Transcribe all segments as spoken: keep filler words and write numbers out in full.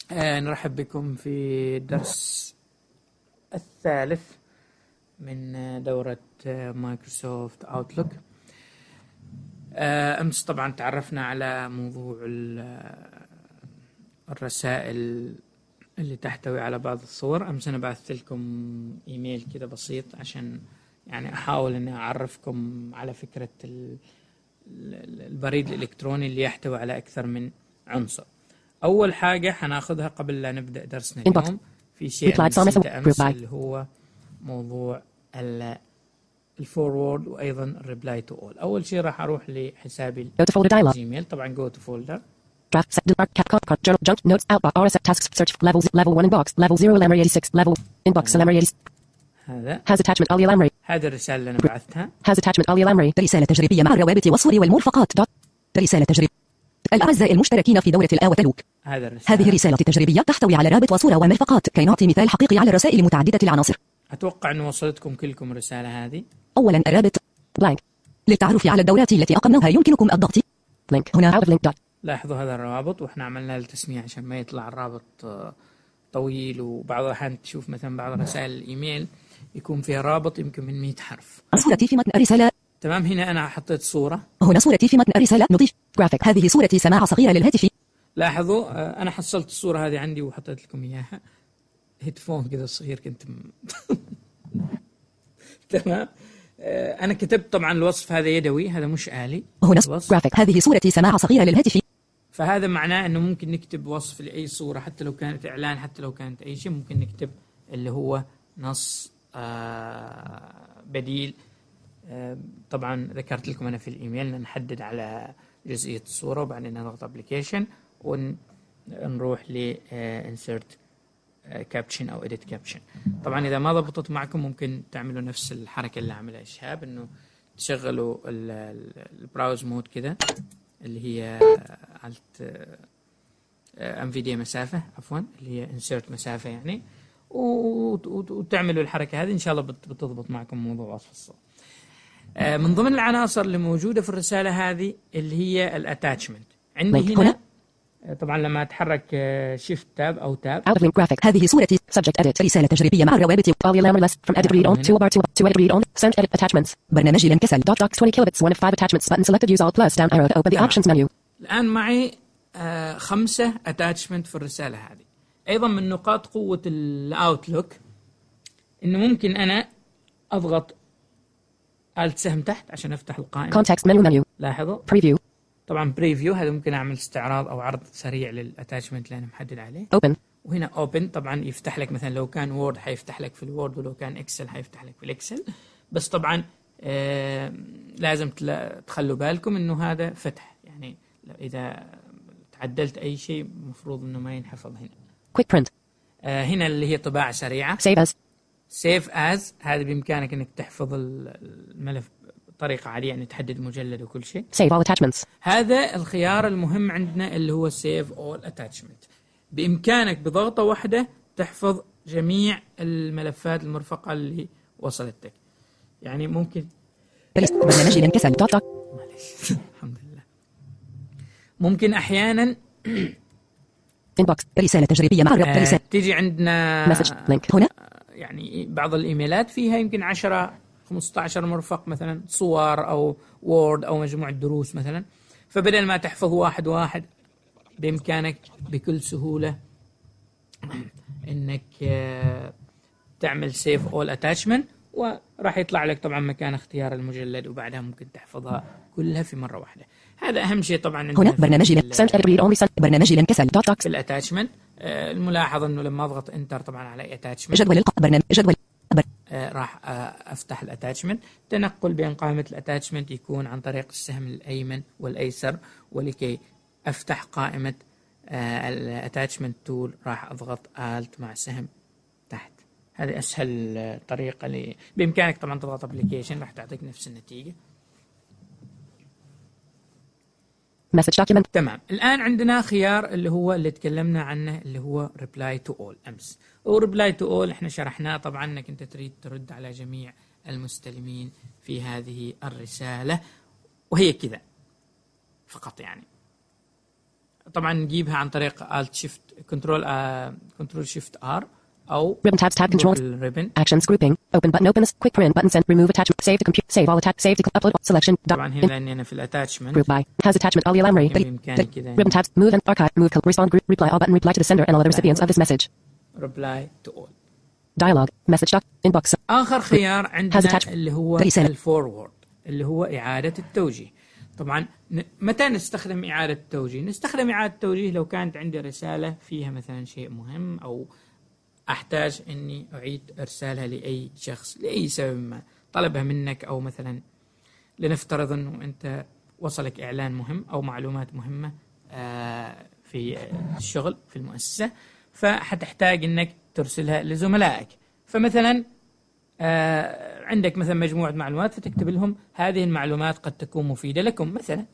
آه نرحب بكم في الدرس الثالث من دورة مايكروسوفت أوتلوك. آه أمس طبعا تعرفنا على موضوع الرسائل اللي تحتوي على بعض الصور. أمس أنا بعثت لكم إيميل كده بسيط عشان يعني أحاول أن أعرفكم على فكرة البريد الإلكتروني اللي يحتوي على أكثر من عنصر. أول حاجة حناخذها قبل لا نبدأ درسنا اليوم في شيء نسيته أمس اللي هو موضوع الفورورد وأيضا الريبلاي تو أول. أول شيء راح أروح لحسابي الجيميل، طبعا جو تو فولدر Draft set mark cap card journal junk notes outbox R S F tasks search level level one inbox level zero Lamry eighty-six level inbox Lamry eighty-six هذا has attachment علي لامري. هذه الرسالة اللي أنا بعثتها. has attachment علي لامري. رسالة تجريبية مع الروابط والصور والمرفقات. رسالة تجريبية. الأعزاء المشتركين في دورة الأوتلوك، هذا الرسالة. هذه الرسالة تجريبية تحتوي على رابط وصورة ومرفقات كي نعطي مثال حقيقي على الرسائل متعددة العناصر. أتوقع أن وصلتكم كلكم الرسالة هذه. أولا الرابط blank. للتعرف على الدورات التي أقمناها يمكنكم الضغط link هنا out of link. لاحظوا هذا الروابط وإحنا عملنا التسمية عشان ما يطلع الرابط طويل، وبعض الأحيان تشوف مثلا بعض رسائل الإيميل يكون فيها رابط يمكن من مئة حرف. صورتي في متن الرسالة. تمام، هنا أنا حطيت صورة. هنا صورتي في متن الرسالة. نضيف جرافيك. هذه صورتي سماعة صغيرة للهاتف. لاحظوا أنا حصلت الصورة هذه عندي وحطيت لكم إياها. هيدفون كذا صغير كنت م... تمام. أنا كتبت طبعا الوصف هذا يدوي، هذا مش آلي. هنا جرافيك. هذه صورتي سماعة صغيرة للهاتف. فهذا معناه أنه ممكن نكتب وصف لأي صورة، حتى لو كانت إعلان، حتى لو كانت أي شيء ممكن نكتب اللي هو نص آه بديل. آه طبعا ذكرت لكم أنا في الإيميل نحدد على جزئية الصورة وبعدين نضغط أبليكيشن ونروح ل insert caption أو edit caption. طبعا إذا ما ضبطت معكم ممكن تعملوا نفس الحركة اللي عملها شهاب، إنه تشغلوا البراوز مود كذا اللي هي علت انفيديا مسافة عفوا اللي هي insert مسافة يعني، وتعملوا الحركة هذه إن شاء الله بتضبط معكم موضوع وصف الصور. من ضمن العناصر اللي موجودة في الرسالة هذه اللي هي الاتاتشمنت. عندي هنا طبعا لما اتحرك شيفت تاب او تاب out of link graphic. هذه صورتي subject edit. رسالة تجريبية مع الروابط from edit read on to bar to to edit read on send edit attachments. برنامج لانكسل dot docs twenty kilobits one of five attachments button selected use all plus down arrow to open the options menu. الآن معي آه خمسة attachment في الرسالة هذه. أيضا من نقاط قوة الأوتلوك إنه ممكن أنا أضغط آلة سهم تحت عشان أفتح القائمة. context menu menu. لاحظوا preview. طبعا بريفيو هذا ممكن أعمل استعراض أو عرض سريع للأتاتشمنت اللي أنا محدد عليه. open. وهنا open طبعا يفتح لك مثلا لو كان وورد حيفتح لك في الوورد، ولو كان إكسل حيفتح لك في الإكسل. بس طبعا آه لازم تخلوا بالكم إنه هذا فتح، يعني إذا تعدلت أي شيء مفروض إنه ما ينحفظ هنا. quick print. آه هنا اللي هي طباعة سريعة. save as. save as هذا بإمكانك إنك تحفظ الملف بطريقة عادية، يعني تحدد مجلد وكل شيء. save all attachments. هذا الخيار المهم عندنا اللي هو save all attachment. بإمكانك بضغطة واحدة تحفظ جميع الملفات المرفقة اللي وصلتك. يعني ممكن برنامج الانكسل دوت دوك. معلش الحمد لله. ممكن أحيانا inbox رسالة تجريبية مع آه رسالة تيجي عندنا message link هنا. يعني بعض الإيميلات فيها يمكن عشرة خمسة عشر مرفق، مثلا صور أو وورد أو مجموعة دروس مثلا. فبدل ما تحفظ واحد واحد بإمكانك بكل سهولة إنك تعمل save all attachment، وراح يطلع لك طبعا مكان اختيار المجلد وبعدها ممكن تحفظها كلها في مرة واحدة. هذا أهم شيء طبعا. هنا برنامج برنامج الانكسل دوت دوك. في الاتاتشمنت الملاحظة إنه لما أضغط انتر طبعا على attachment جدول الق... برنامج جدول آه راح آه أفتح الاتاتشمنت. تنقل بين قائمة الاتاتشمنت يكون عن طريق السهم الأيمن والأيسر، ولكي أفتح قائمة آه الاتاتشمنت تول راح أضغط آلت مع سهم تحت. هذه أسهل طريقة لي. بإمكانك طبعا تضغط أبليكيشن راح تعطيك نفس النتيجة. message document. تمام. الآن عندنا خيار اللي هو اللي تكلمنا عنه اللي هو reply to all أمس. و reply to all احنا شرحناه طبعا انك انت تريد ترد على جميع المستلمين في هذه الرسالة، وهي كذا فقط يعني. طبعا نجيبها عن طريق Alt Shift Control uh, Control Shift R أو ribbon tabs tab controls ribbon. actions grouping open button opens quick print button send remove attachment save the computer save all attach save the upload selection طبعا هنا لأني أنا في الاتاتشمنت group by has attachment all Lamry بإمكاني كذا ribbon tabs move and archive move respond group reply all button reply to the sender and all other recipients of this message reply to all. dialogue message doc inbox آخر خيار عندنا attachment. اللي هو رسالة. الفورورد اللي هو إعادة التوجيه. طبعا ن- متى نستخدم إعادة التوجيه؟ نستخدم إعادة التوجيه لو كانت عندي رسالة فيها مثلا شيء مهم أو أحتاج أني أعيد إرسالها لأي شخص لأي سبب ما طلبها منك، أو مثلا لنفترض أنه أنت وصلك إعلان مهم أو معلومات مهمة آه، في الشغل في المؤسسة، فحتحتاج أنك ترسلها لزملائك. فمثلا آه، عندك مثلا مجموعة معلومات فتكتب لهم هذه المعلومات قد تكون مفيدة لكم مثلا.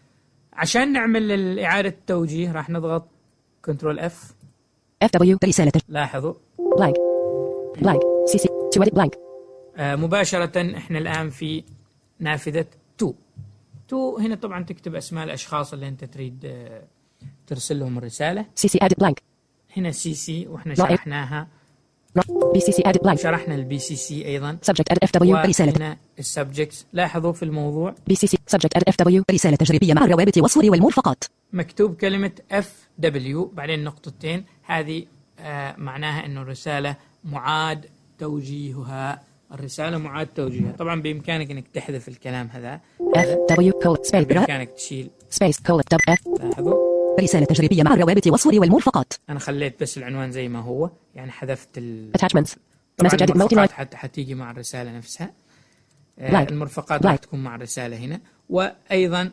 عشان نعمل إعادة التوجيه راح نضغط كنترول اف. اف دبليو رسالة لاحظوا blank blank سي سي to edit blank آه، مباشرة احنا الآن في نافذة تو. تو هنا طبعا تكتب أسماء الأشخاص اللي أنت تريد آه، ترسل لهم الرسالة. سي سي edit blank هنا سي سي وإحنا رائع. شرحناها، بي سي سي edit blank شرحنا البي سي سي أيضا. subject edit اف دبليو رسالة وهنا السبجكت. لاحظوا في الموضوع بي سي سي subject edit اف دبليو رسالة تجريبية مع الروابط والصور والمرفقات مكتوب كلمة اف دبليو بعدين نقطتين، هذه آه معناها أنه الرسالة معاد توجيهها. الرسالة معاد توجيهها. طبعا بإمكانك أنك تحذف الكلام هذا، اف دبليو colon space بإمكانك تشيل. space colon dub اف لاحظوا رسالة تجريبية مع الروابط والصور والمرفقات أنا خليت بس العنوان زي ما هو، يعني حذفت ال... attachments طبعا message edit multi المرفقات line حتى حتيجي مع الرسالة نفسها. آه Blank. المرفقات راح Blank. تكون مع الرسالة هنا. وأيضا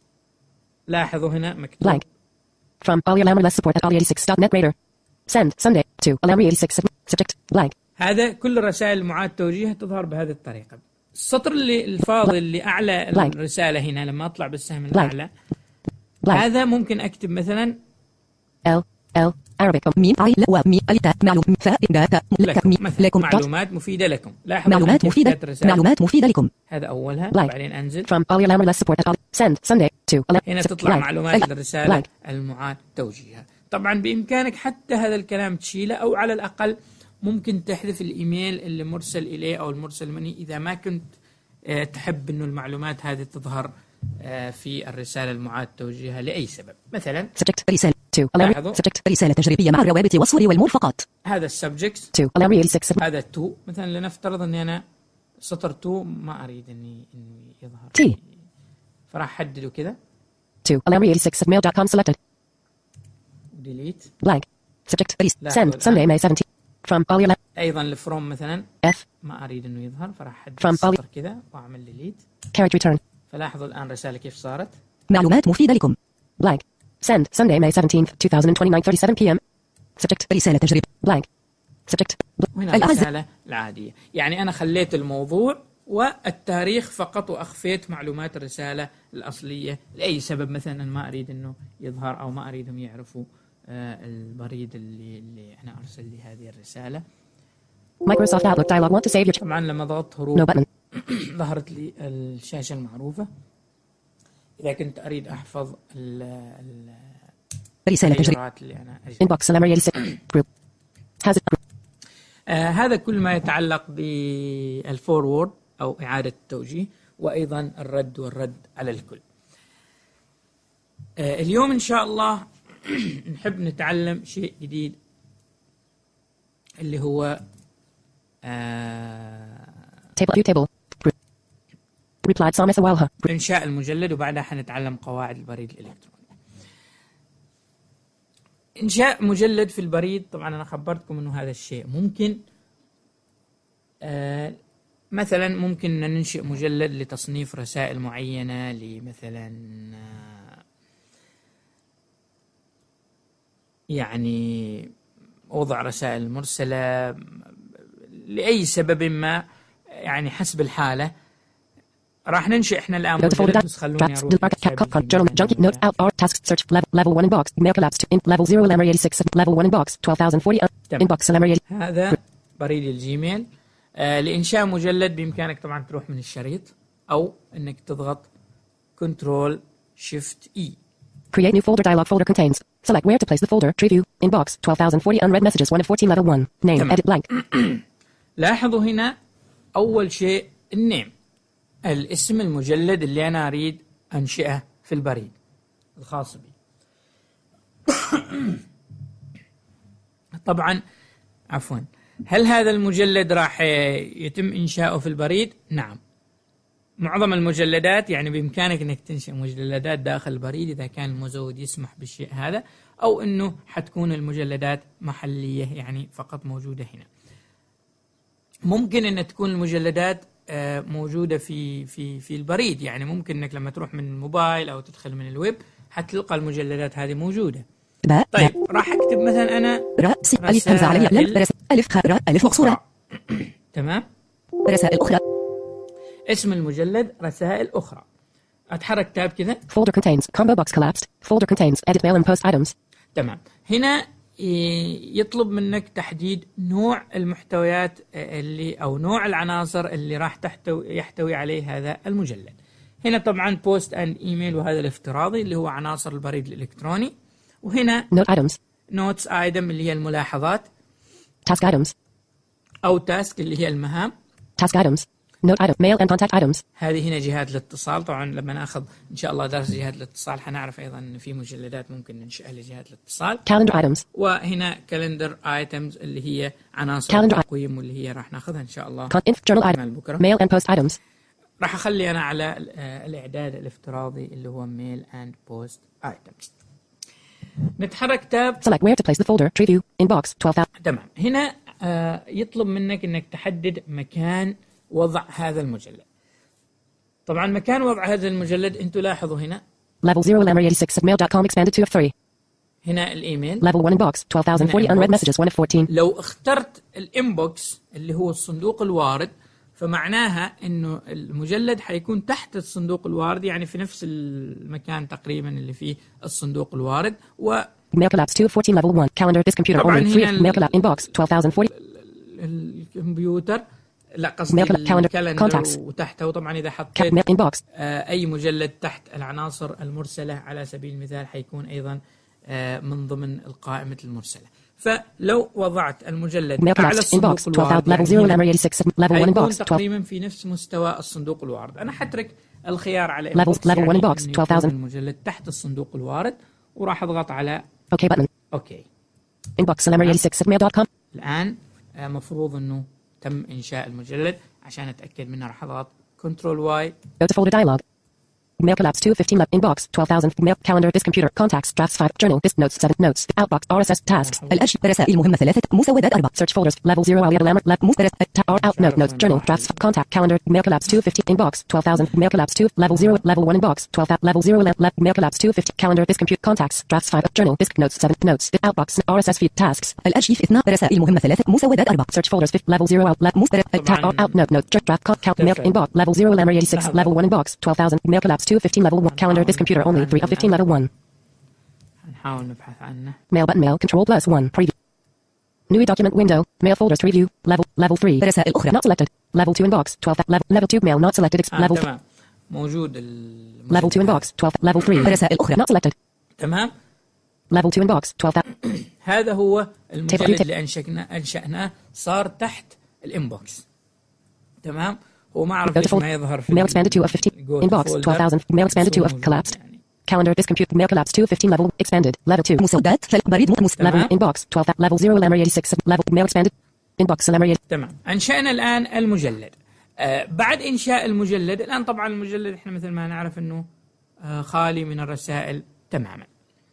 لاحظوا هنا مكتوب blank from Alia Lamry less support at alia eighty-six dot net radar send Sunday to Lamry eighty-six subject blank هذا كل الرسائل معاد توجيهها تظهر بهذه الطريقة. السطر اللي الفاضي اللي أعلى Blank. الرسالة هنا لما أطلع بالسهم Blank. الأعلى blank هذا ممكن أكتب مثلا L L Arabic ميم عي ل و مي ألتا معلوم فائدة لكم, مي مثلا لكم معلومات مفيدة لكم. لاحظوا معلومات كيف مفيدة جاءت الرسالة. معلومات مفيدة لكم هذا أولها Blank. بعدين أنزل from Alia Lamry less support at alia send Sunday to Alia هنا تطلع blank. معلومات Blank. الرسالة Blank. المعاد توجيهها. طبعا بإمكانك حتى هذا الكلام تشيله، أو على الأقل ممكن تحذف الإيميل اللي مرسل إليه أو المرسل مني إذا ما كنت آه، تحب أنه المعلومات هذه تظهر آه، في الرسالة المعاد توجيهها لأي سبب. مثلا subject رسالة to Alamri لاحظوا. subject رسالة تجريبية مع الروابط والصور والمرفقات هذا السبجكت to Alamri eighty-six هذا تو. مثلا لنفترض أني أنا سطر تو ما أريد أني إنه يظهر T. فراح أحدده كذا to Alamri eighty-six at mail dot com selected ديليت. blank subject رس- لاحظوا send Sunday May seventeenth from Alia Lam- أيضا الفروم مثلا F ما أريد أنه يظهر فراح أحدد From السطر poly- كذا وأعمل ديليت. carriage return فلاحظوا الآن رسالة كيف صارت. معلومات مفيدة لكم blank send Sunday May seventeenth twenty twenty-nine thirty-seven p m subject رسالة تجريب blank subject وهنا الأعزة الرسالة العادية. يعني أنا خليت الموضوع والتاريخ فقط وأخفيت معلومات الرسالة الأصلية لأي سبب، مثلا أنا ما أريد أنه يظهر أو ما أريدهم يعرفوا آه البريد اللي, اللي أنا أرسل لي هذه الرسالة. Microsoft Outlook dialog want to save your طبعا لما ضغطت no هروب button ظهرت لي الشاشة المعروفة. إذا كنت أريد أحفظ ال ال رسالة تجريب التغييرات اللي أنا أجري. inbox Alamri eighty-six group has it group آه هذا كل ما يتعلق بالفورورد أو إعادة التوجيه، وأيضا الرد والرد على الكل. آه اليوم إن شاء الله نحب نتعلم شيء جديد اللي هو آه table view table group replied Samith Awalha إنشاء المجلد، وبعدها حنتعلم قواعد البريد الإلكتروني. إنشاء مجلد في البريد، طبعا أنا خبرتكم أنه هذا الشيء ممكن. آه مثلا ممكن ننشئ مجلد لتصنيف رسائل معينة، لمثلا آه يعني وضع رسائل مرسلة لأي سبب ما، يعني حسب الحالة. راح ننشئ احنا الآن go to folder مجلد، doc بس خلوني drafts أروح del park لحساب cut cut الجيميل journal junkie عندنا. note out our tasks search level level one inbox mail collapse to in level zero Alamri eighty-six level one inbox twelve thousand forty تمام. inbox Alamri هذا بريد الجيميل. آه لإنشاء مجلد بإمكانك طبعا تروح من الشريط، أو أنك تضغط كنترول شيفت إي Create new folder dialog folder contains. Select where to place the folder. Tree view. Inbox. twelve thousand forty unread messages one of fourteen level one. Name. تمام. Edit blank. لاحظوا هنا أول شيء النيم، الاسم المجلد اللي أنا أريد أنشئه في البريد الخاص بي. طبعا عفوا، هل هذا المجلد راح يتم إنشاؤه في البريد؟ نعم، معظم المجلدات يعني بإمكانك أنك تنشئ مجلدات داخل البريد إذا كان المزود يسمح بالشيء هذا، أو أنه حتكون المجلدات محلية يعني فقط موجودة هنا. ممكن أن تكون المجلدات موجودة في في في البريد، يعني ممكن أنك لما تروح من الموبايل أو تدخل من الويب حتلقى المجلدات هذه موجودة. باء. طيب راح أكتب مثلا أنا راء س ألف همزة علي لم رس ألف خاء راء ألف مقصورة. تمام. رسائل أخرى. اسم المجلد رسائل أخرى. أتحرك تاب كذا. Folder contains combo box collapsed. Folder contains edit mail and post items. تمام. هنا يطلب منك تحديد نوع المحتويات اللي أو نوع العناصر اللي راح تحتوي يحتوي عليه هذا المجلد. هنا طبعا بوست اند ايميل، وهذا الافتراضي اللي هو عناصر البريد الإلكتروني. وهنا note items. notes item اللي هي الملاحظات. task items. أو task اللي هي المهام. task items. note item mail and contact items. هذه هنا جهات الاتصال. طبعا لما ناخذ إن شاء الله درس جهات الاتصال حنعرف أيضا أن في مجلدات ممكن ننشئها لجهات الاتصال. calendar items. وهنا calendar items اللي هي عناصر التقويم واللي هي راح ناخذها إن شاء الله. journal item. mail and post items. راح أخلي أنا على الإعداد الافتراضي اللي هو mail and post items. نتحرك تاب. select where to place the folder. Tree view. Inbox. twelve thousand. تمام. هنا آه يطلب منك إنك تحدد مكان وضع هذا المجلد. طبعا مكان وضع هذا المجلد أنتوا لاحظوا هنا level zero lamry eighty-six at mail dot com expanded two of three. هنا الإيميل level one inbox twelve thousand forty unread messages one of fourteen. لو اخترت الانبوكس اللي هو الصندوق الوارد فمعناها إنه المجلد حيكون تحت الصندوق الوارد، يعني في نفس المكان تقريبا اللي فيه الصندوق الوارد. و mail collapse two of fourteen level one. calendar this computer only three of mail collapse inbox twelve thousand forty. الكمبيوتر لا قصدي الكالندر وتحته. وطبعا إذا حطيت آه أي مجلد تحت العناصر المرسلة على سبيل المثال حيكون أيضا آه من ضمن القائمة المرسلة. فلو وضعت المجلد على الصندوق الوارد حيكون تقريبا في نفس مستوى الصندوق الوارد. أنا حترك الخيار على inbox twelve thousand المجلد تحت الصندوق الوارد، وراح أضغط على OK button. OK. inbox lamry eighty-six at mail dot com. الآن آه مفروض إنه تم إنشاء المجلد. عشان أتأكد منه راح أضغط كنترول واي. Go to folder dialog. Mail collapse two fifteen inbox twelve thousand mail calendar this computer contacts drafts five journal this notes seven notes outbox R S S tasks الأشياء رسائل مهمة ثلاثة مسودات أربعة search folders level zero على الأمر lab مو out note notes journal drafts contact calendar mail collapse two fifteen inbox twelve thousand mail collapse two level zero level one inbox twelve thousand level zero lab mail collapse two fifty calendar this computer contacts drafts five journal this notes seven notes outbox R S S feed tasks الأشياء اثنان رسائل مهمة ثلاثة مسودات أربعة search folders level zero lab مو out note note draft contact mail inbox level zero lamry eighty-six level one inbox twelve thousand mail collapse two fifteen level one calendar this computer only three of fifteen level one. نحاول نبحث عنه. mail button mail control plus one preview. new document window mail folders review level level three رسائل أخرى not selected level two inbox twelve level level two mail not selected آه level تمام. موجود level two inbox twelve level three رسائل أخرى not selected. تمام. level two inbox twelve. هذا هو المجلد اللي أنشأنا أنشأناه صار تحت الانبوكس. تمام. وما أعرف ليش ما يظهر في mail expanded two of fifteen inbox twelve thousand mail expanded two of collapsed calendar this computer mail collapse two fifteen level expanded level two مسودات بريد level inbox twelve level zero lamry eighty-six level mail expanded inbox lamry. تمام. أنشأنا الآن المجلد. آه بعد إنشاء المجلد الآن طبعا المجلد إحنا مثل ما نعرف إنه آه خالي من الرسائل تماما.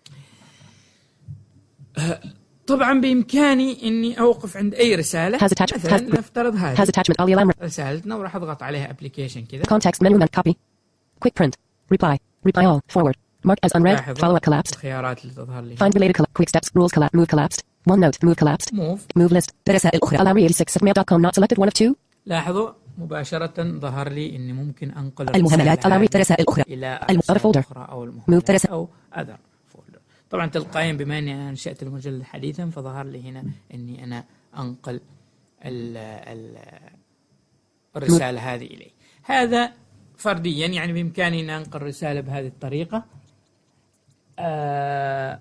آه طبعا بإمكاني إني أوقف عند أي رسالة مثلا نفترض هذه رسالتنا وراح أضغط عليها application كذا context menu copy quick print reply reply all forward mark as unread follow up collapsed الخيارات اللي تظهر لي find related quick steps rules collapse move collapsed one note move collapsed move move list رسائل أخرى lamry eighty-six at mail dot com not selected one of two. لاحظوا مباشرة ظهر لي إني ممكن أنقل المهملات lamry رسائل أخرى إلى folder أخرى أو المهملات أو other طبعا تلقائيا بما اني انا انشأت المجلد حديثا فظهر لي هنا اني انا انقل ال ال الرسالة هذه الي. هذا فرديا يعني بامكاني ان انقل رسالة بهذه الطريقة. آه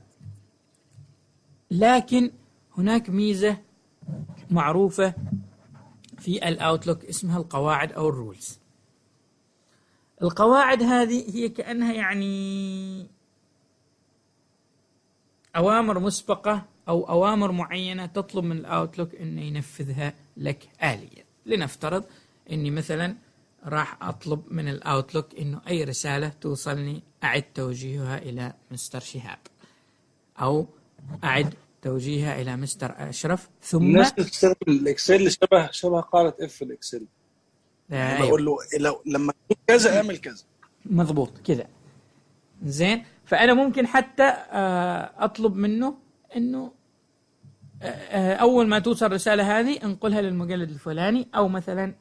لكن هناك ميزة معروفة في الأوتلوك اسمها القواعد أو الرولز. القواعد هذه هي كأنها يعني أوامر مسبقة أو أوامر معينة تطلب من الأوتلوك أنه ينفذها لك آليا. لنفترض أني مثلا راح أطلب من الأوتلوك أنه أي رسالة توصلني أعد توجيهها إلى مستر شهاب، أو أعد توجيهها إلى مستر أشرف. ثم الناس بتستخدم الإكسل شبه شبه قارة إف الإكسل، يعني أيوة. بقول له لو لما كذا اعمل كذا. مضبوط كذا. زين، فأنا ممكن حتى أطلب منه أنه أول ما توصل الرسالة هذه انقلها للمجلد الفلاني، أو مثلا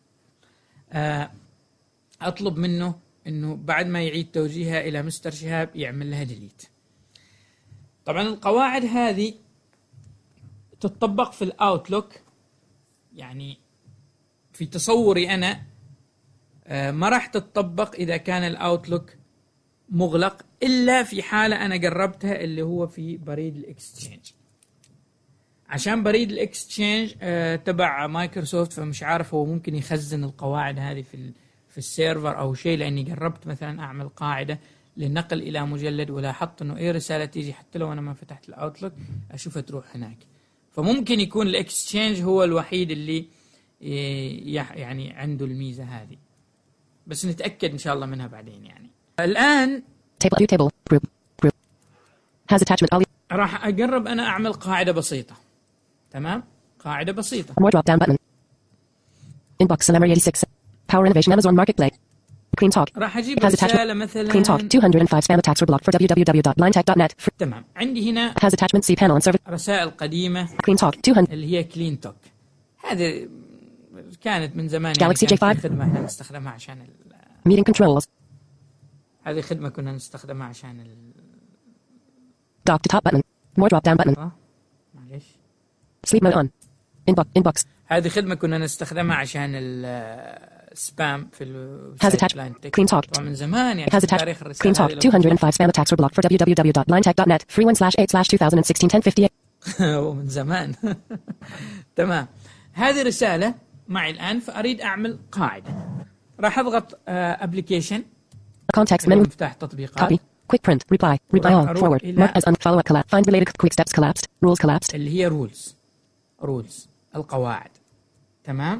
أطلب منه أنه بعد ما يعيد توجيهها إلى مستر شهاب يعمل لها ديليت. طبعا القواعد هذه تطبق في الأوتلوك، يعني في تصوري أنا ما راح تطبق إذا كان الأوتلوك مغلق، إلا في حالة أنا جربتها اللي هو في بريد الإكستشينج. عشان بريد الإكستشينج آه تبع مايكروسوفت، فمش عارف هو ممكن يخزن القواعد هذه في في السيرفر أو شيء، لأني جربت مثلا أعمل قاعدة للنقل إلى مجلد ولاحظت إنه أي رسالة تيجي حتى لو أنا ما فتحت الأوتلوك أشوفها تروح هناك. فممكن يكون الإكستشينج هو الوحيد اللي يعني عنده الميزة هذه، بس نتأكد إن شاء الله منها بعدين. يعني الآن table view table group group has attachment all. راح أجرب أنا أعمل قاعدة بسيطة. تمام، قاعدة بسيطة. More drop down button. Inbox summary eighty-six. Power Innovation Amazon Marketplace. Clean Talk. راح أجيب رسالة مثلا. Clean Talk two hundred five spam attacks were blocked for w w w dot line tech dot net. تمام، عندي هنا has attachment C panel and service. رسائل قديمة. Clean Talk two hundred. اللي هي كلين توك. هذه كانت من زمان. Galaxy يعني جي فايف. خدمة احنا نستخدمها عشان ال... Meeting controls. هذه خدمة كنا نستخدمها عشان ال... Dock to top button. More drop down button. آه. معليش. Sleep mode on. Inbox inbox. هذه خدمة كنا نستخدمها عشان السبام في ال has attached Clean Talk من زمان يعني. has attached Clean Talk two hundred five spam attacks were blocked for w w w dot line tech dot net. free one slash eight slash twenty sixteen ten fifty-eight. ومن زمان. تمام، هذه رسالة معي الآن، فأريد أعمل قاعدة. راح أضغط application. context menu. مفتاح تطبيقات. Copy. Quick print. Reply. Reply all. Forward. Mark as on. Follow up. Collapse. Find related quick steps. Collapsed. Rules collapsed. اللي هي rules. rules. القواعد. تمام.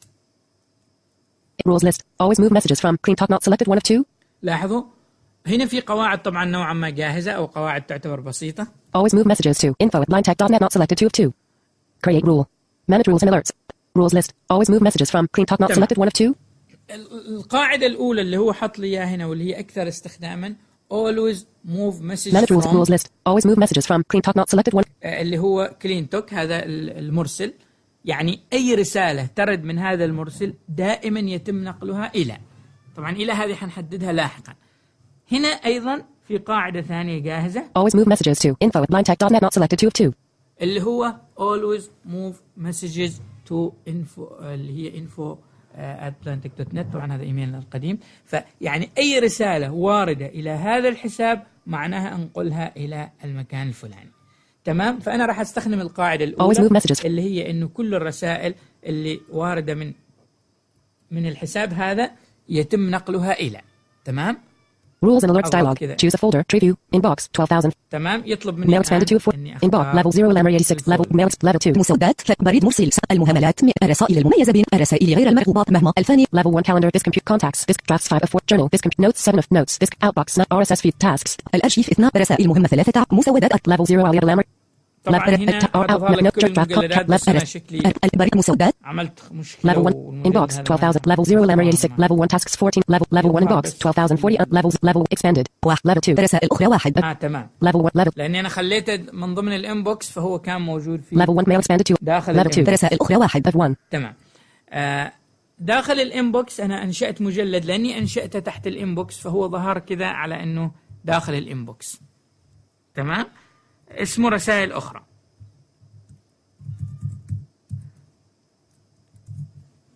Rules list. Always move messages from Clean Talk not selected one of two. لاحظوا هنا في قواعد طبعا نوعا ما جاهزة أو قواعد تعتبر بسيطة. Always move messages to info at linetech dot net not selected two of two. Create rule. Manage rules and alerts. Rules list. Always move messages from Clean Talk not تمام. selected one of two. القاعدة الأولى اللي هو حط لي إياها هنا واللي هي أكثر استخداما always move messages Manage rules. from Rules list. Always move messages from Clean Talk not selected one. اللي هو كلين توك، هذا المرسل. يعني أي رسالة ترد من هذا المرسل دائما يتم نقلها إلى، طبعا إلى هذه حنحددها لاحقا. هنا أيضا في قاعدة ثانية جاهزة. Always move messages to info at linetech dot net not selected two of two. اللي هو always move messages to info اللي هي info at linetech dot net. طبعا هذا إيميلنا القديم. فيعني أي رسالة واردة إلى هذا الحساب معناها أنقلها إلى المكان الفلاني. تمام، فأنا راح أستخدم القاعدة الأولى اللي هي إنه كل الرسائل اللي واردة من من الحساب هذا يتم نقلها إلى. تمام. Rules and alerts dialog. Choose a folder. Tree view. Inbox twelve thousand. تمام، يطلب مني mail expanded to four. Inbox level zero lamar eighty-six level mail level two. مسودات بريد مرسل. المهملات. الرسائل المميزة بين الرسائل غير المرغوبة مهما الفاني. level one calendar disk compute contacts disk drafts five of four journal disk notes seven of notes disk outbox not R S S feed tasks. الأرشيف اثنان. رسائل مهمة ثلاثة. مسودات. level zero aliyah lamar. طبعا هنا أظهر لك كل المجلدات، بس أنا شكلي البريد مسودات. عملت مشكلة. level one inbox twelve thousand level zero lamar eighty-six level one tasks fourteen level level one inbox twelve thousand forty levels level expanded level two. رسائل أخرى واحد. آه تمام. level one level. لأني أنا خليته من ضمن الإنبوكس فهو كان موجود في level one mail expanded to داخل level two. رسائل أخرى واحد. level one. تمام. آه داخل الإنبوكس أنا أنشأت مجلد، لأني أنشأته تحت الإنبوكس فهو ظهر كذا على إنه داخل الإنبوكس. تمام. اسمه رسائل أخرى.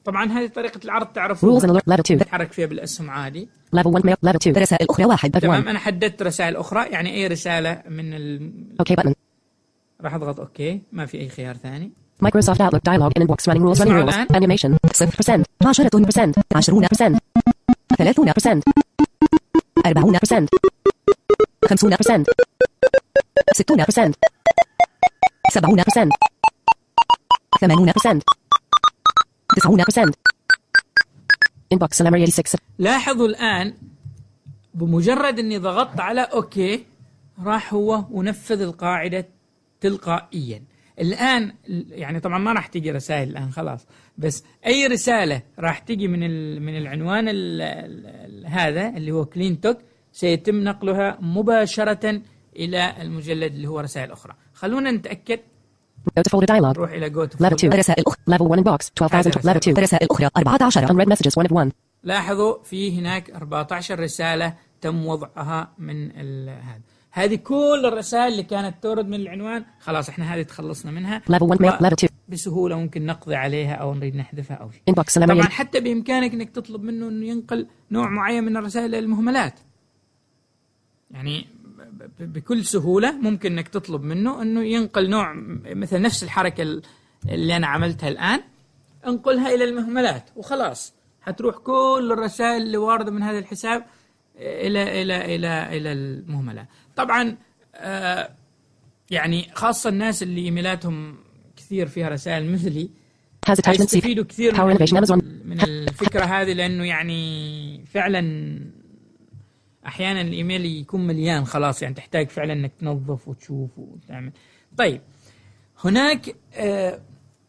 طبعا هذه طريقة العرض Rules and تعرفوها، alert level two. تتحرك فيها بالأسهم عادي. Level one mail. Level two. رسائل أخرى واحد. Level تمام، one. أنا حددت رسائل أخرى، يعني أي رسالة من ال... OK button. راح أضغط أوكي، ما في أي خيار ثاني. Microsoft Outlook dialog in inbox running rules running اسمعوا rules. الآن. Animation. صفر بالمئة. عشرة بالمئة. عشرون بالمئة. ثلاثون بالمئة. أربعون بالمئة. خمسون بالمئة. ستون بالمئة. سبعون بالمئة. ثمانون بالمئة. تسعون بالمئة. Inbox summary eighty-six. لاحظوا الآن بمجرد أني ضغطت على أوكي راح هو ونفذ القاعدة تلقائيا. الآن يعني طبعا ما راح تجي رسائل الآن خلاص، بس أي رسالة راح تجي من من العنوان ال ال هذا اللي هو كلين توك سيتم نقلها مباشرة إلى المجلد اللي هو رسائل أخرى. خلونا نتأكد. Go to folder dialog. نروح إلى go to Level two. folder. رسائل أخرى. Level one inbox. twelve thousand. Level two. رسائل أخرى. أربعة عشر. Unread messages one of one. لاحظوا في هناك أربعة عشر رسالة تم وضعها من هذا. هذه كل الرسائل اللي كانت تورد من العنوان خلاص احنا هذه تخلصنا منها. Level one mail. Level two. بسهولة ممكن نقضي عليها أو نريد نحذفها أو شيء. Inbox summary. طبعا حتى بإمكانك إنك تطلب منه إنه ينقل نوع معين من الرسائل المهملات. يعني بكل سهولة ممكن إنك تطلب منه إنه ينقل نوع مثل نفس الحركة اللي أنا عملتها الآن، انقلها إلى المهملات وخلاص هتروح كل الرسائل اللي واردة من هذا الحساب إلى إلى إلى إلى المهملات. طبعا آه يعني خاصة الناس اللي إيميلاتهم كثير فيها رسائل مثلي هيستفيدوا كثير من, من الفكرة هذه، لأنه يعني فعلا أحيانا الإيميل يكون مليان خلاص، يعني تحتاج فعلا أنك تنظف وتشوف وتعمل. طيب هناك آه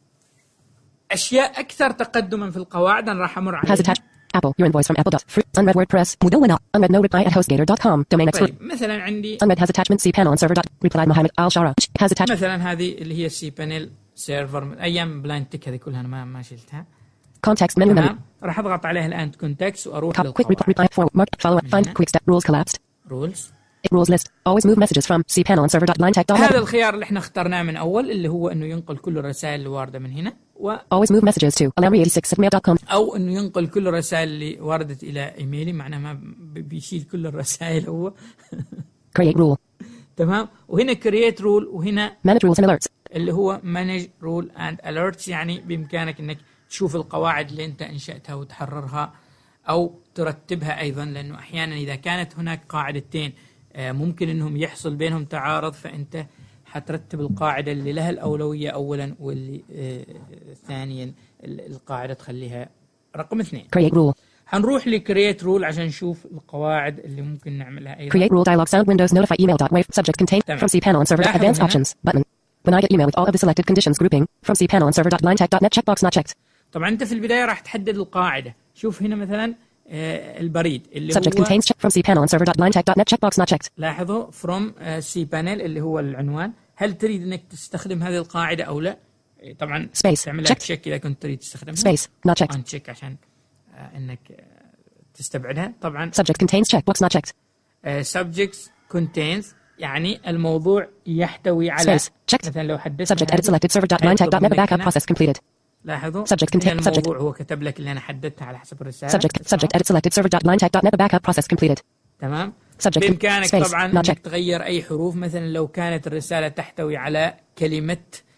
أشياء أكثر تقدما في القواعد أنا راح أمر عليها. Apple, your invoice from Apple. Free. Unread WordPress. مدونة. Unread no reply at hostgator dot com. Domain expert. طيب مثلا عندي. Unread has attachment cPanel on server. Replied Mohammed Al Shara. Has attachment. مثلا هذه اللي هي cPanel سيرفر أيام بلايند تك هذه كلها أنا ما ما شلتها. Context menu menu. راح أضغط عليها الآن كونتكست وأروح Top quick reply reply forward mark follow find quick step rules collapsed. rules. Rules list. Always move messages from cPanel on server dot line tech. هذا الخيار اللي احنا اخترناه من أول اللي هو إنه ينقل كل الرسائل اللي واردة من هنا. و always move messages to alarmy eighty-six at mail dot com. أو إنه ينقل كل الرسائل اللي واردت إلى إيميلي، معناه ما بيشيل كل الرسائل هو. create rule. تمام. وهنا create rule وهنا manage rules and alerts. اللي هو manage rule and alerts، يعني بإمكانك إنك تشوف القواعد اللي أنت أنشأتها وتحررها أو ترتبها أيضا، لأنه أحيانا إذا كانت هناك قاعدتين ممكن إنهم يحصل بينهم تعارض، فأنت حترتب القاعدة اللي لها الأولوية أولا واللي آه ثانيا القاعدة تخليها رقم اثنين. create rule. هنروح لكرييت رول عشان نشوف القواعد اللي ممكن نعملها أيضا. create rule dialog sound windows notify email dot wave subject contain from cPanel on server advanced options button. When I get email with all of the selected conditions grouping from cPanel on server dot line tech dot net checkbox not checked. طبعا أنت في البداية راح تحدد القاعدة. شوف هنا مثلا آه البريد اللي subject هو contains check from cPanel on server dot line tech dot net checkbox not checked. لاحظوا from آه cPanel اللي هو العنوان. هل تريد انك تستخدم هذه القاعدة او لا؟ طبعا space تعملها تشيك اذا كنت تريد تستخدمها. space not checked. ان تشيك عشان آه انك آه تستبعدها. طبعا subject contains checkbox not checked. آه subjects contains يعني الموضوع يحتوي على space checked. مثلا لو حددت subject edit selected server dot line tech dot net backup process completed. لاحظوا subject contains الموضوع هو كتب لك اللي انا حددتها على حسب الرسالة. subject subject edit selected server dot line tech dot net backup process completed. تمام. subject بإمكانك space طبعا not انك checked. تغير اي حروف، مثلا لو كانت الرسالة تحتوي على كلمة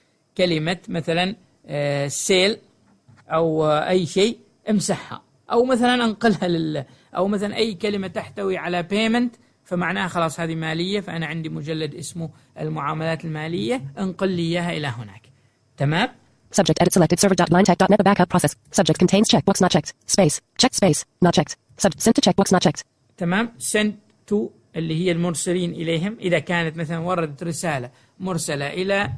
كلمة مثلا سيل او آه اي شيء امسحها، او مثلا انقلها لل او مثلا اي كلمة تحتوي على payment فمعناها خلاص هذه مالية، فانا عندي مجلد اسمه المعاملات المالية انقل لي اياها الى هناك. تمام. subject edit selected server dot line tech dot net backup process subject contains checkbox not checked space checked space not checked subject sent to checkbox not checked. تمام. send to اللي هي المرسلين إليهم، إذا كانت مثلا وردت رسالة مرسلة إلى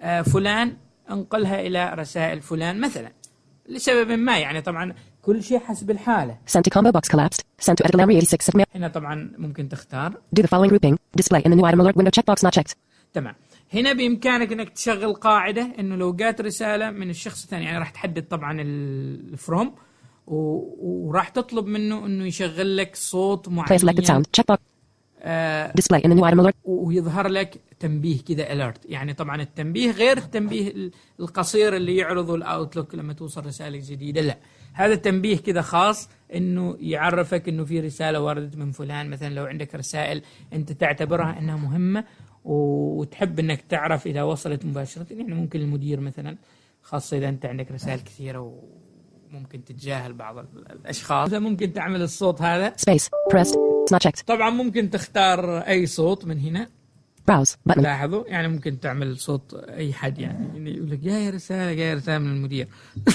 فلان انقلها إلى رسائل فلان مثلا لسبب ما، يعني طبعا كل شيء حسب الحالة. sent to combo box collapsed sent to edit alarmy eighty-six at mail. هنا طبعا ممكن تختار do the following grouping display in the new item alert window checkbox not checked. تمام. هنا بإمكانك إنك تشغل قاعدة إنه لو جات رسالة من الشخص الثاني، يعني راح تحدد طبعا الفروم وراح تطلب منه إنه يشغل لك صوت معين. play selected sound checkbox. آه display in the new item alert. ويظهر لك تنبيه كذا اليرت. يعني طبعا التنبيه غير التنبيه القصير اللي يعرضه الاوتلوك لما توصل رساله جديده، لا هذا تنبيه كذا خاص انه يعرفك انه في رساله وردت من فلان. مثلا لو عندك رسائل انت تعتبرها انها مهمه وتحب انك تعرف اذا وصلت مباشره، يعني ممكن المدير مثلا، خاصه اذا انت عندك رسائل كثيره وممكن تتجاهل بعض الاشخاص، ممكن تعمل الصوت هذا Space. Pressed. Not checked. طبعا ممكن تختار اي صوت من هنا. Browse. Button. لاحظوا يعني ممكن تعمل صوت اي حد، يعني يقول لك جاي رساله جاي رساله من المدير.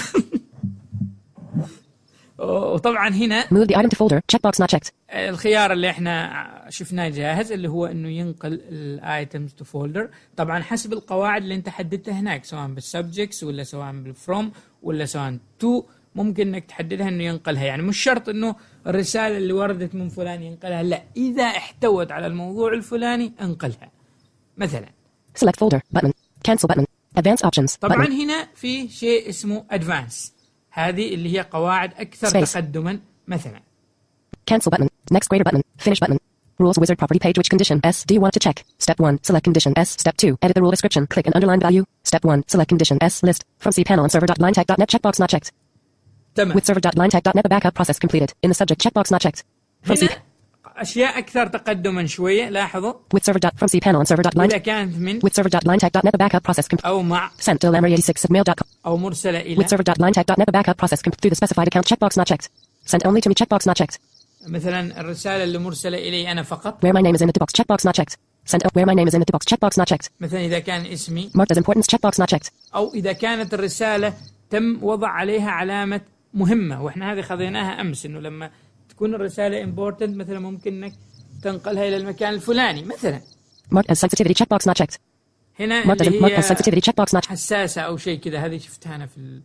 وطبعا هنا Move the item to folder. Checkbox not checked. الخيار اللي احنا شفناه جاهز اللي هو انه ينقل الايتمز تو فولدر، طبعا حسب القواعد اللي انت حددتها هناك، سواء بالسبجكتس ولا سواء بالفروم ولا سواء تو، ممكن انك تحددها انه ينقلها. يعني مش شرط انه الرساله اللي وردت من فلان ينقلها، لا اذا احتوت على الموضوع الفلاني انقلها. مثلا Select folder. Button. Cancel button. Advanced options. طبعا Button. هنا في شيء اسمه ادفانس، هذه اللي هي قواعد اكثر Space. تقدما. مثلا Cancel button. Next greater button. Finish button. Rules wizard property page. Which condition S do you want to check? Step one. Select condition S. Step two. Edit the rule description. Click an underlined value. Step one. Select condition S. List. From cpanel on server.linetech.net. Checkbox not checked. تمام. With server.linetech.net. The backup process completed. In the subject. Checkbox not checked. From C. هنا اشياء اكثر تقدما شويه. لاحظوا With server. Dot, from cpanel on اذا server.linetech. كانت من With server.linetech.net. The backup process complete. او مع Sent to lamery eighty-six at mail.com. او مرسله الى. With server.linetech.net. The backup process complete through the specified account. Checkbox not checked. Sent only to me. Checkbox not checked. مثلا الرساله اللي مرسله الي انا فقط. Where my name is in the box. Checkbox not checked. Sent. Where my name is in the box. Checkbox not checked. مثلا اذا كان اسمي. Marked as importance. Checkbox not checked. او اذا كانت الرساله تم وضع عليها علامه مهمه، واحنا هذه خذيناها امس، انه لما تكون الرساله important مثلا ممكن انك تنقلها الى المكان الفلاني. مثلا Marked as sensitivity. Checkbox not checked. هنا Marked as, اللي marked as هي sensitivity. Checkbox not. حساسه او شيء كذا، هذه شفتها انا في ال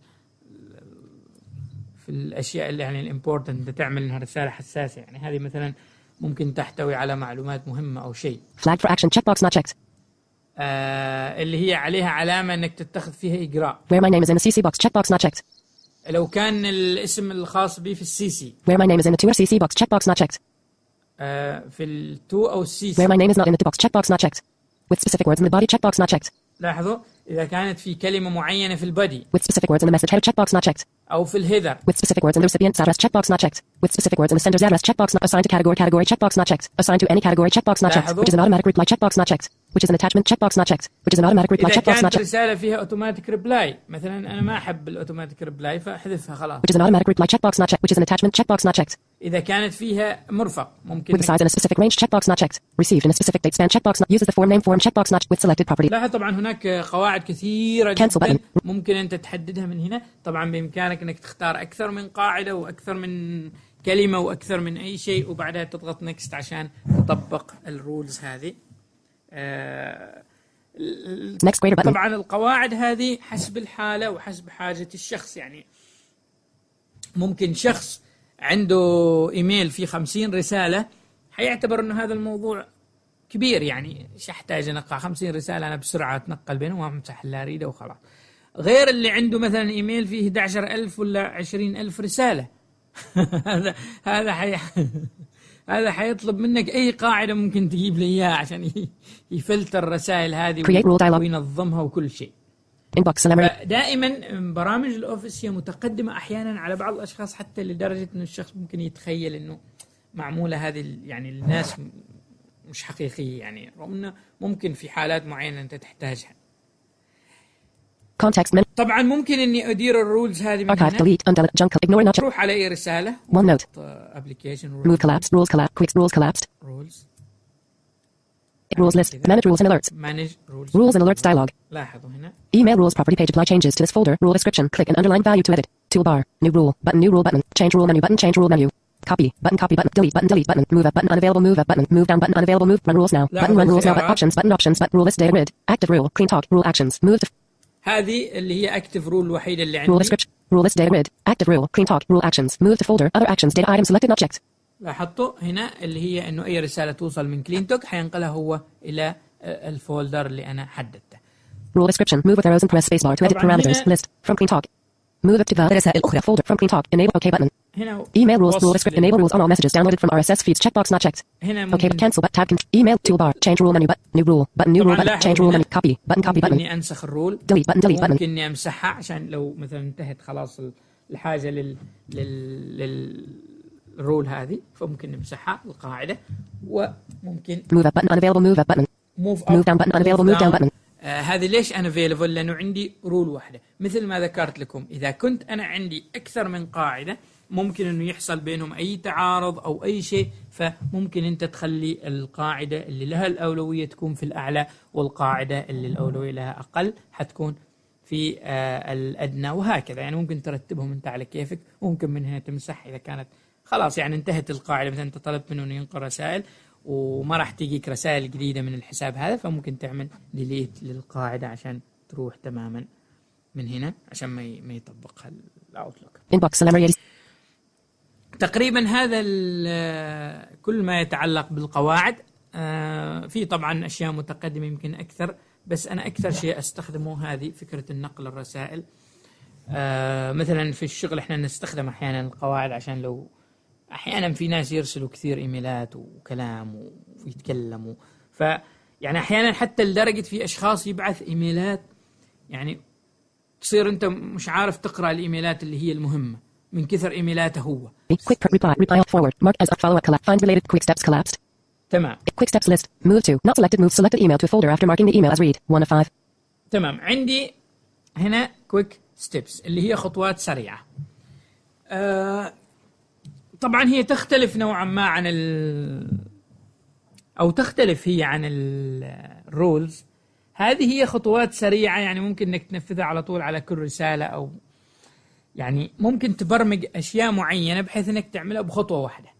في الاشياء اللي يعني الامبورتنت تعمل انها رساله حساسه، يعني هذه مثلا ممكن تحتوي على معلومات مهمه او شيء. Flag for action. Checkbox not checked. آه اللي هي عليها علامه انك تتخذ فيها اجراء. Where my name is in the C C box. Checkbox not checked. لو كان الاسم الخاص به في السي سي. Where my name is in the two or C C box. Checkbox not checked. آه في التو او السي سي. Where my name is not in the two box. Checkbox not checked. With specific words in the body. Checkbox not checked. لاحظوا اذا كانت في كلمه معينه في البادي. With specific words in the message header. Checkbox not checked. او في الهيدر. With specific words in the recipient's address. Checkbox not checked. With specific words in the sender's address. Checkbox not assigned to category. Category. Checkbox not checked. Assigned to any category. Checkbox not checked. Which is an automatic reply. Checkbox not checked. Which is an attachment. Checkbox not checked. Which is an automatic reply. إذا Checkbox not كانت checked. رسالة فيها اوتوماتيك ريبلاي، مثلا أنا ما أحب الاوتوماتيك ريبلاي فأحذفها خلاص. Which is an automatic reply. Checkbox not checked. Which is an attachment. Checkbox not checked. إذا كانت فيها مرفق ممكن. With a size in a specific range. Checkbox not checked. Received in a specific date span. Checkbox not uses the form name form. Checkbox not with selected property. لاحظ طبعا هناك قواعد كثيرة Cancel جدا button. ممكن أنت تحددها من هنا. طبعا بإمكانك أنك تختار أكثر من قاعدة وأكثر من كلمة وأكثر من أي شيء، وبعدها تضغط نيكست عشان تطبق الرولز هذه. آه Next greater button. طبعا القواعد هذه حسب الحالة وحسب حاجة الشخص. يعني ممكن شخص عنده إيميل فيه خمسين رسالة حيعتبر أنه هذا الموضوع كبير، يعني مش أحتاج أنقع خمسين رسالة أنا بسرعة أتنقل بينهم وأمسح اللي أريده وخلاص. غير اللي عنده مثلا إيميل فيه أحد عشر ألف ولا عشرين ألف رسالة. هذا هذا حي هذا حيطلب منك أي قاعدة ممكن تجيب لي إياها عشان يفلتر الرسائل هذه وينظمها وكل شيء. دائما برامج الأوفيس هي متقدمة أحيانا على بعض الأشخاص، حتى لدرجة إنه الشخص ممكن يتخيل إنه معمولة هذه يعني الناس مش حقيقية، يعني رغم إنه ممكن في حالات معينة أنت تحتاجها. Context menu. طبعا ممكن إني أدير الرولز هذه من Archive, هنا. delete, undelete, junk, ignore, not check. روح على أي رسالة. One note. Application Rule collapsed. Rules collapsed. Quick rules collapsed. rules. Rules list. Manage rules and alerts. Manage rules. Rules and alerts dialog. لاحظوا هنا. Email rules property page. Apply changes to this folder. Rule description. Click an underlined value to edit. Toolbar. New rule. Button. New rule button. Change rule menu button. Change rule menu. Copy. Button. Copy button. Delete button. Delete button. Move up button. Unavailable. Move up button. Move down button. Unavailable. Move. Run rules now. Button. Run rules now. Options button. Options button. Rule list. Data grid. Active rule. Clean talk. Rule actions. Move to. هذه اللي هي active rule الوحيدة اللي عندي. Rule description. Rule list. Data grid. Active rule. Clean talk. Rule actions. Move to folder. Other actions. Data item selected. Not checked. لاحظتوا هنا اللي هي إنه أي رسالة توصل من كلين توك حينقلها هو إلى الفولدر اللي أنا حددته. Rule description. Move with arrows and press spacebar to edit parameters. List from clean talk. Move up to the رسائل أخرى folder from clean talk. Enable OK button. هنا Email rules وصف rule script لل- enable rules on all messages downloaded from R S S feeds checkbox not checked. هنا Okay, ممكن cancel but tab con- email toolbar change rule menu button new rule button new طبعاً rule button لاحظوا change rule هنا menu copy button copy ممكن button إني أنسخ الرول، delete button delete button ممكن إني أمسحها عشان لو مثلا انتهت خلاص ال- الحاجة لل لل للرول هذه، فممكن نمسحها القاعدة. وممكن move up button unavailable move up button move move down button unavailable move down button آه هذه ليش unavailable؟ لأنه عندي رول واحدة. مثل ما ذكرت لكم إذا كنت أنا عندي أكثر من قاعدة ممكن إنه يحصل بينهم أي تعارض أو أي شيء، فممكن أنت تخلي القاعدة اللي لها الأولوية تكون في الأعلى، والقاعدة اللي الأولوية لها أقل حتكون في آه الأدنى، وهكذا. يعني ممكن ترتبهم أنت على كيفك. ممكن من هنا تمسح إذا كانت خلاص يعني انتهت القاعدة، مثلا أنت طلبت منه إنه ينقل رسائل وما راح تجيك رسائل جديدة من الحساب هذا، فممكن تعمل ديليت للقاعدة عشان تروح تماما من هنا عشان ما ما يطبقها الأوتلوك. inbox summary تقريبا هذا كل ما يتعلق بالقواعد. في طبعا أشياء متقدمة يمكن أكثر، بس أنا أكثر شيء أستخدمه هذه فكرة النقل الرسائل. مثلا في الشغل إحنا نستخدم أحيانا القواعد عشان لو أحيانا في ناس يرسلوا كثير إيميلات وكلام ويتكلموا، ف يعني أحيانا حتى لدرجة في أشخاص يبعث إيميلات يعني تصير أنت مش عارف تقرأ الإيميلات اللي هي المهمة من كثر إيميلاته هو. quick reply reply forward mark as follow up collapse find related quick steps collapsed تمام. quick steps list move to not selected move selected email to folder after marking the email as read one of five. تمام. عندي هنا quick steps اللي هي خطوات سريعة. آه طبعا هي تختلف نوعا ما عن ال أو تختلف هي عن الرولز. هذه هي خطوات سريعة، يعني ممكن إنك تنفذها على طول على كل رسالة، أو يعني ممكن تبرمج أشياء معينة بحيث إنك تعملها بخطوة واحدة.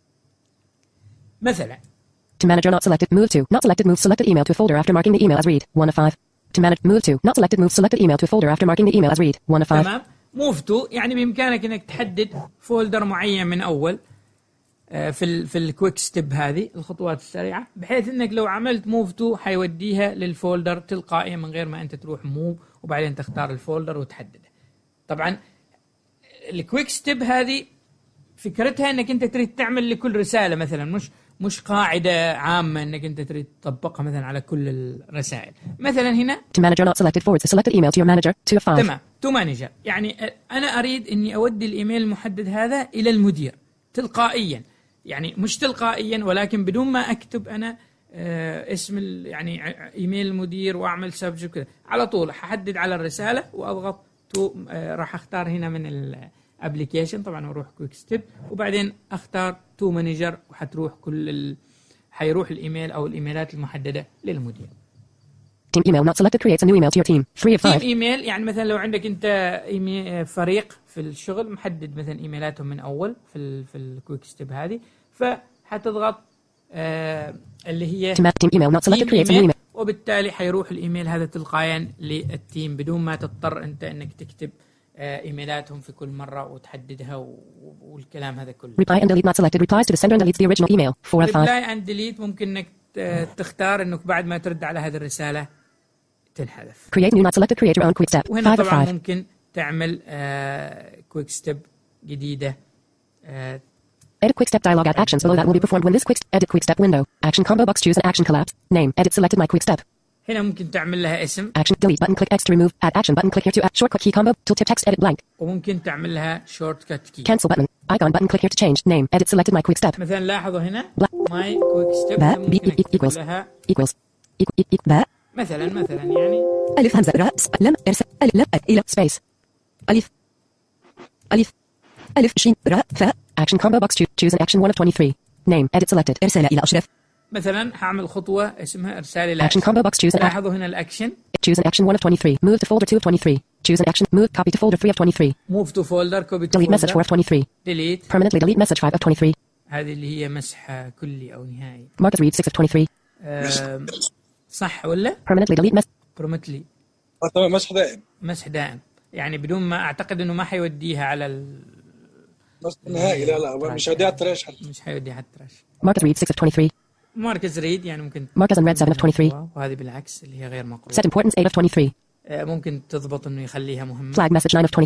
مثلا to manager not selected move to not selected move selected email to folder after marking the email as read one of five. to manage move to not selected move selected email to folder after marking the email as read one of five. تمام. موف تو يعني بإمكانك إنك تحدد فولدر معين من أول في ال في الكويك ستيب، هذه الخطوات السريعة، بحيث إنك لو عملت موف تو حيوديها للفولدر تلقائيا من غير ما أنت تروح موف وبعدين تختار الفولدر وتحدده. طبعا الكويك ستيب هذه فكرتها إنك أنت تريد تعمل لكل رسالة مثلا، مش مش قاعدة عامة إنك أنت تريد تطبقها مثلا على كل الرسائل. مثلا هنا to manager not selected forward to selected email to your manager two of five. تمام. تو مانجر يعني أنا أريد إني أودي الإيميل المحدد هذا إلى المدير تلقائيا، يعني مش تلقائيا ولكن بدون ما أكتب أنا آه اسم يعني إيميل المدير وأعمل سبجكت كذا، على طول ححدد على الرسالة وأضغط تو آه راح أختار هنا من الابليكيشن طبعا وأروح كويك ستيب، وبعدين أختار تو مانجر وحتروح كل ال... حيروح الإيميل أو الإيميلات المحددة للمدير. team email not selected creates a new email to your team three of تيم five. ايميل يعني مثلا لو عندك انت إيميل فريق في الشغل محدد مثلا ايميلاتهم من اول في ال في الكويك ستيب هذه، فحتضغط آه اللي هي to manage team email not selected creates a new email. وبالتالي حيروح الايميل هذا تلقائيا للتيم بدون ما تضطر انت انك تكتب آه ايميلاتهم في كل مره وتحددها والكلام هذا كله. reply and delete not selected replies to the sender and deletes the original email four of five. reply and delete ممكن انك تختار انك بعد ما ترد على هذه الرساله تنحذف. create new not selected create your own quick step وهنا five of طبعا five. ممكن تعمل كويك ستيب جديدة. آه edit quick step dialog add actions below that will be performed when this quick edit quick step window action combo box choose an action collapse name edit selected my quick step هنا ممكن تعمل لها اسم action delete button click X to remove add action button click here to add shortcut key combo tooltip text edit blank وممكن تعمل لها شورت كات كي. cancel button icon button click here to change name edit selected my quick step مثلا لاحظوا هنا Black. my quick step باء ممكن بي أكتب equals لها equals equal equal باء مثلا مثلا يعني ألف همزة راء لم إرسال ألف لم إلى space ألف ألف ألف شين راء فاء action combo box choose choose an action one of twenty-three name edit selected إرسال إلى أشرف مثلا هعمل خطوة اسمها إرسال إلى action combo box choose an action لاحظوا هنا الأكشن choose an action one of twenty-three move to folder two of twenty-three choose an action move copy to folder three of twenty-three move to folder copy to delete message four folder of twenty-three delete permanently delete message five of twenty-three هذه اللي هي مسح كلي أو نهائي. mark as read six of twenty-three آه صح ولا permanently delete message برومتلي تمام مسح دائم مسح دائم يعني بدون ما أعتقد إنه ما حيوديها على ال مسح نهائي. لا لا مش هدي على التراش حتى مش حيوديها على التراش. mark as read six of twenty-three ماركز ريد يعني ممكن mark as unread seven of twenty-three وهذه بالعكس اللي هي غير مقروءة. set importance eight of twenty-three آه ممكن تضبط إنه يخليها مهمة. flag message nine of twenty-three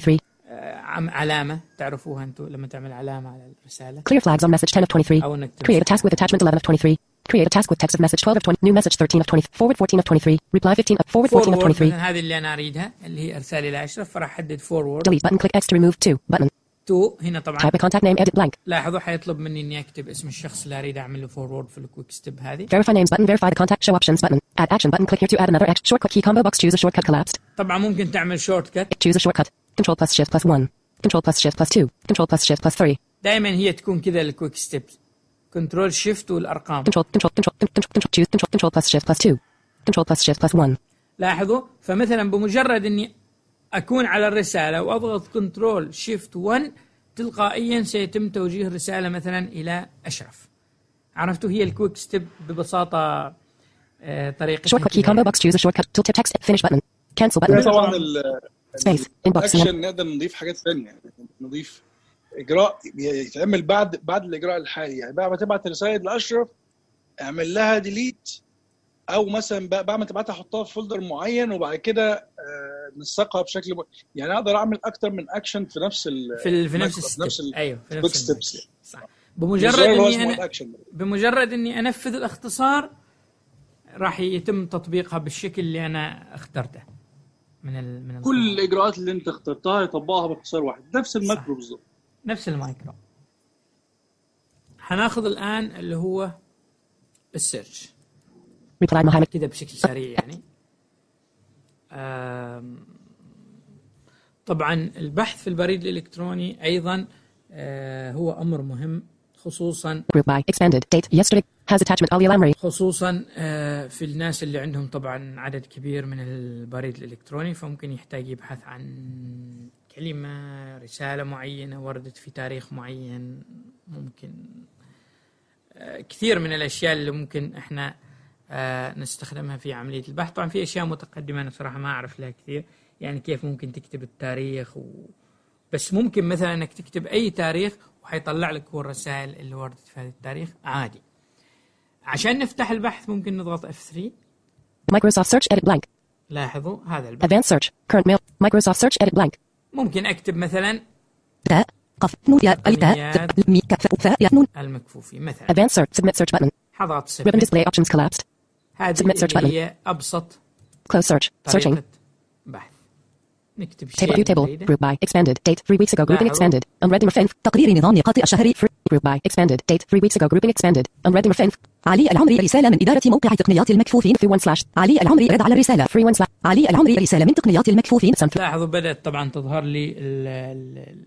علامة تعرفوها أنتم لما تعمل علامة على الرسالة. Clear flags on message ten of twenty-three. أو إنك Create a task with attachment eleven of twenty-three. Create a task with text of message twelve of twenty. New message thirteen of twenty. Forward fourteen of twenty-three. Reply fifteen of forward fourteen of twenty-three. هذه اللي أنا أريدها اللي هي إرسالي إلى أشرف، فراح أحدد forward. Delete button. Click X to remove two button. تو هنا طبعا. Type a contact name. Edit blank. لاحظوا حيطلب مني إني أكتب اسم الشخص اللي أريد أعمل له forward في الكويك ستيب هذه. Verify names button. Verify the contact. Show options button. Add action button. Click here to add another action. Shortcut key combo box. Choose a shortcut collapsed. طبعا ممكن تعمل shortcut. Choose a shortcut. Control plus shift plus one. Control plus shift plus two. Control plus shift plus three. دائما هي تكون كذا الكويك ستيب. كنترول شيفت والأرقام. Control control control control control choose control control plus shift plus two. Control plus shift plus one. لاحظوا فمثلا بمجرد إني أكون على الرسالة وأضغط كنترول شيفت واحد تلقائيا سيتم توجيه الرسالة مثلا إلى أشرف. عرفتوا هي الكويك ستيب ببساطة آه طريقة. Shortcut key combo box. Choose a shortcut. Tooltip text. Finish button. Cancel button. طبعا Space. Inbox. الاكشن نقدر نضيف حاجات ثانيه، يعني نضيف اجراء يتعمل بعد بعد الاجراء الحالي، يعني بعد ما تبعت رسائل لاشرف اعمل لها ديليت، او مثلا بعد ما تبعتها احطها في فولدر معين وبعد كده نسقها بشكل م... يعني اقدر اعمل اكتر من اكشن في نفس ال في, في نفس الستيب. ال... ايوه في نفس الستيبس. صح. بمجرد اني أنا... بمجرد اني انفذ الاختصار راح يتم تطبيقها بالشكل اللي انا اخترته من ال... من كل الخيار. الاجراءات اللي انت اخترتها يطبقها باختصار واحد، نفس المايكرو بالضبط. نفس المايكرو. هناخذ الان اللي هو السيرش كده بشكل سريع يعني. طبعا البحث في البريد الإلكتروني أيضا هو أمر مهم، خصوصا خصوصا في الناس اللي عندهم طبعا عدد كبير من البريد الإلكتروني، فممكن يحتاج يبحث عن كلمة، رسالة معينة وردت في تاريخ معين، ممكن كثير من الأشياء اللي ممكن إحنا آه نستخدمها في عملية البحث. طبعا في أشياء متقدمة أنا صراحة ما أعرف لها كثير، يعني كيف ممكن تكتب التاريخ و... بس ممكن مثلا أنك تكتب أي تاريخ وحيطلع لك هو الرسائل اللي وردت في هذا التاريخ عادي. عشان نفتح البحث ممكن نضغط إف ثري. Microsoft Search Edit Blank. لاحظوا هذا البحث. Advanced Search Current Mail Microsoft Search Edit Blank. ممكن أكتب مثلا تاء قف نون ياء التاء مي كاف فاء ياء نون المكفوفي مثلا. Advanced Search Submit Search Button. حضغط Ribbon Display Options Collapsed. هذه هي أبسط Close Search Searching بحث. نكتب Table View Table Group by Expanded Date three weeks ago Grouping Expanded Unread Marfin تقرير نظام نقاط الشهر Group by Expanded Date three weeks ago Grouping Expanded Unread Marfin علي العمري رسالة من إدارة موقع تقنيات المكفوفين في one slash علي العمري رد على الرسالة free one slash علي العمري رسالة من تقنيات المكفوفين. لاحظوا بدأت طبعا تظهر لي ال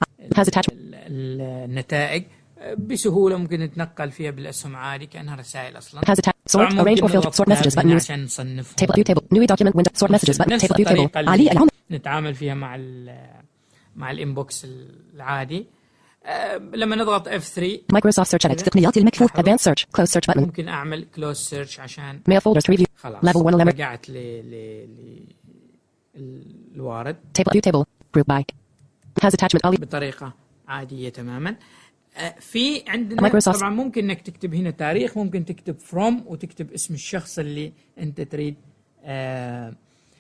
النتائج بسهولة، ممكن نتنقل فيها بالأسهم عادي كأنها رسائل أصلا. Has a sort arrange or filter sort messages button عشان نصنف. Table view table new document window sort messages button table view table علي العمري نتعامل فيها مع ال مع الانبوكس العادي. أه لما نضغط إف ثري Microsoft Search Edit تقنيات المكفوف Advanced Search Close Search button ممكن أعمل Close Search عشان Mail folders review خلاص level one limit رجعت ل ل ل الوارد. Table view table Group by Has attachment علي بطريقة عادية تماما. في عندنا Microsoft. طبعا ممكن انك تكتب هنا تاريخ، ممكن تكتب from وتكتب اسم الشخص اللي انت تريد آه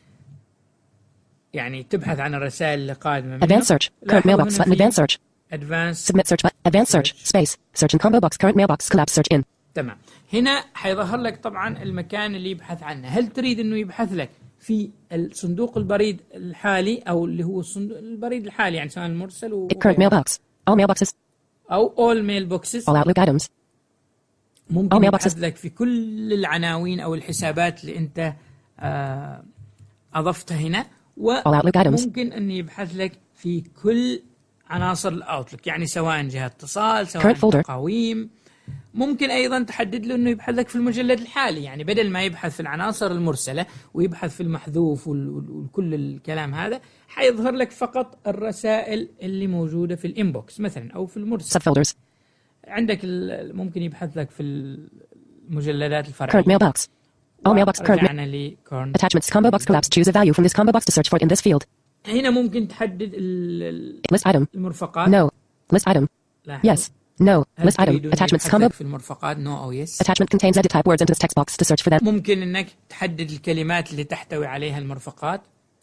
يعني تبحث عن الرسائل اللي قادمة منه. Advanced search current mailbox button Advanced search Advanced submit search button Advanced search space search in combo box current mailbox collapse search in. تمام. هنا حيظهر لك طبعا المكان اللي يبحث عنه. هل تريد انه يبحث لك في الصندوق البريد الحالي او اللي هو الصندوق البريد الحالي يعني سواء المرسل و current mailbox all mailboxes أو all mailboxes all Outlook items ممكن يبحث لك في كل العناوين أو الحسابات اللي أنت آه أضفتها هنا، وممكن أن يبحث لك في كل عناصر الأوتلوك يعني سواء جهة اتصال سواء تقاويم. ممكن أيضا تحدد له أنه يبحث لك في المجلد الحالي، يعني بدل ما يبحث في العناصر المرسلة ويبحث في المحذوف وكل الكلام هذا حيظهر لك فقط الرسائل اللي موجودة في الانبوكس مثلا أو في المرسل. Subfolders. عندك ممكن يبحث لك في المجلدات الفرعية. Current mailbox. All mailbox current. current. Attachments combo box collapse. Choose a value from this combo box to search for it in this field. هنا ممكن تحدد ال list item. المرفقات. No. List item. Yes. No. List item. Attachments combo. في المرفقات no أو yes. Attachment contains edit type words into this text box to search for them. ممكن إنك تحدد الكلمات اللي تحتوي عليها المرفقات.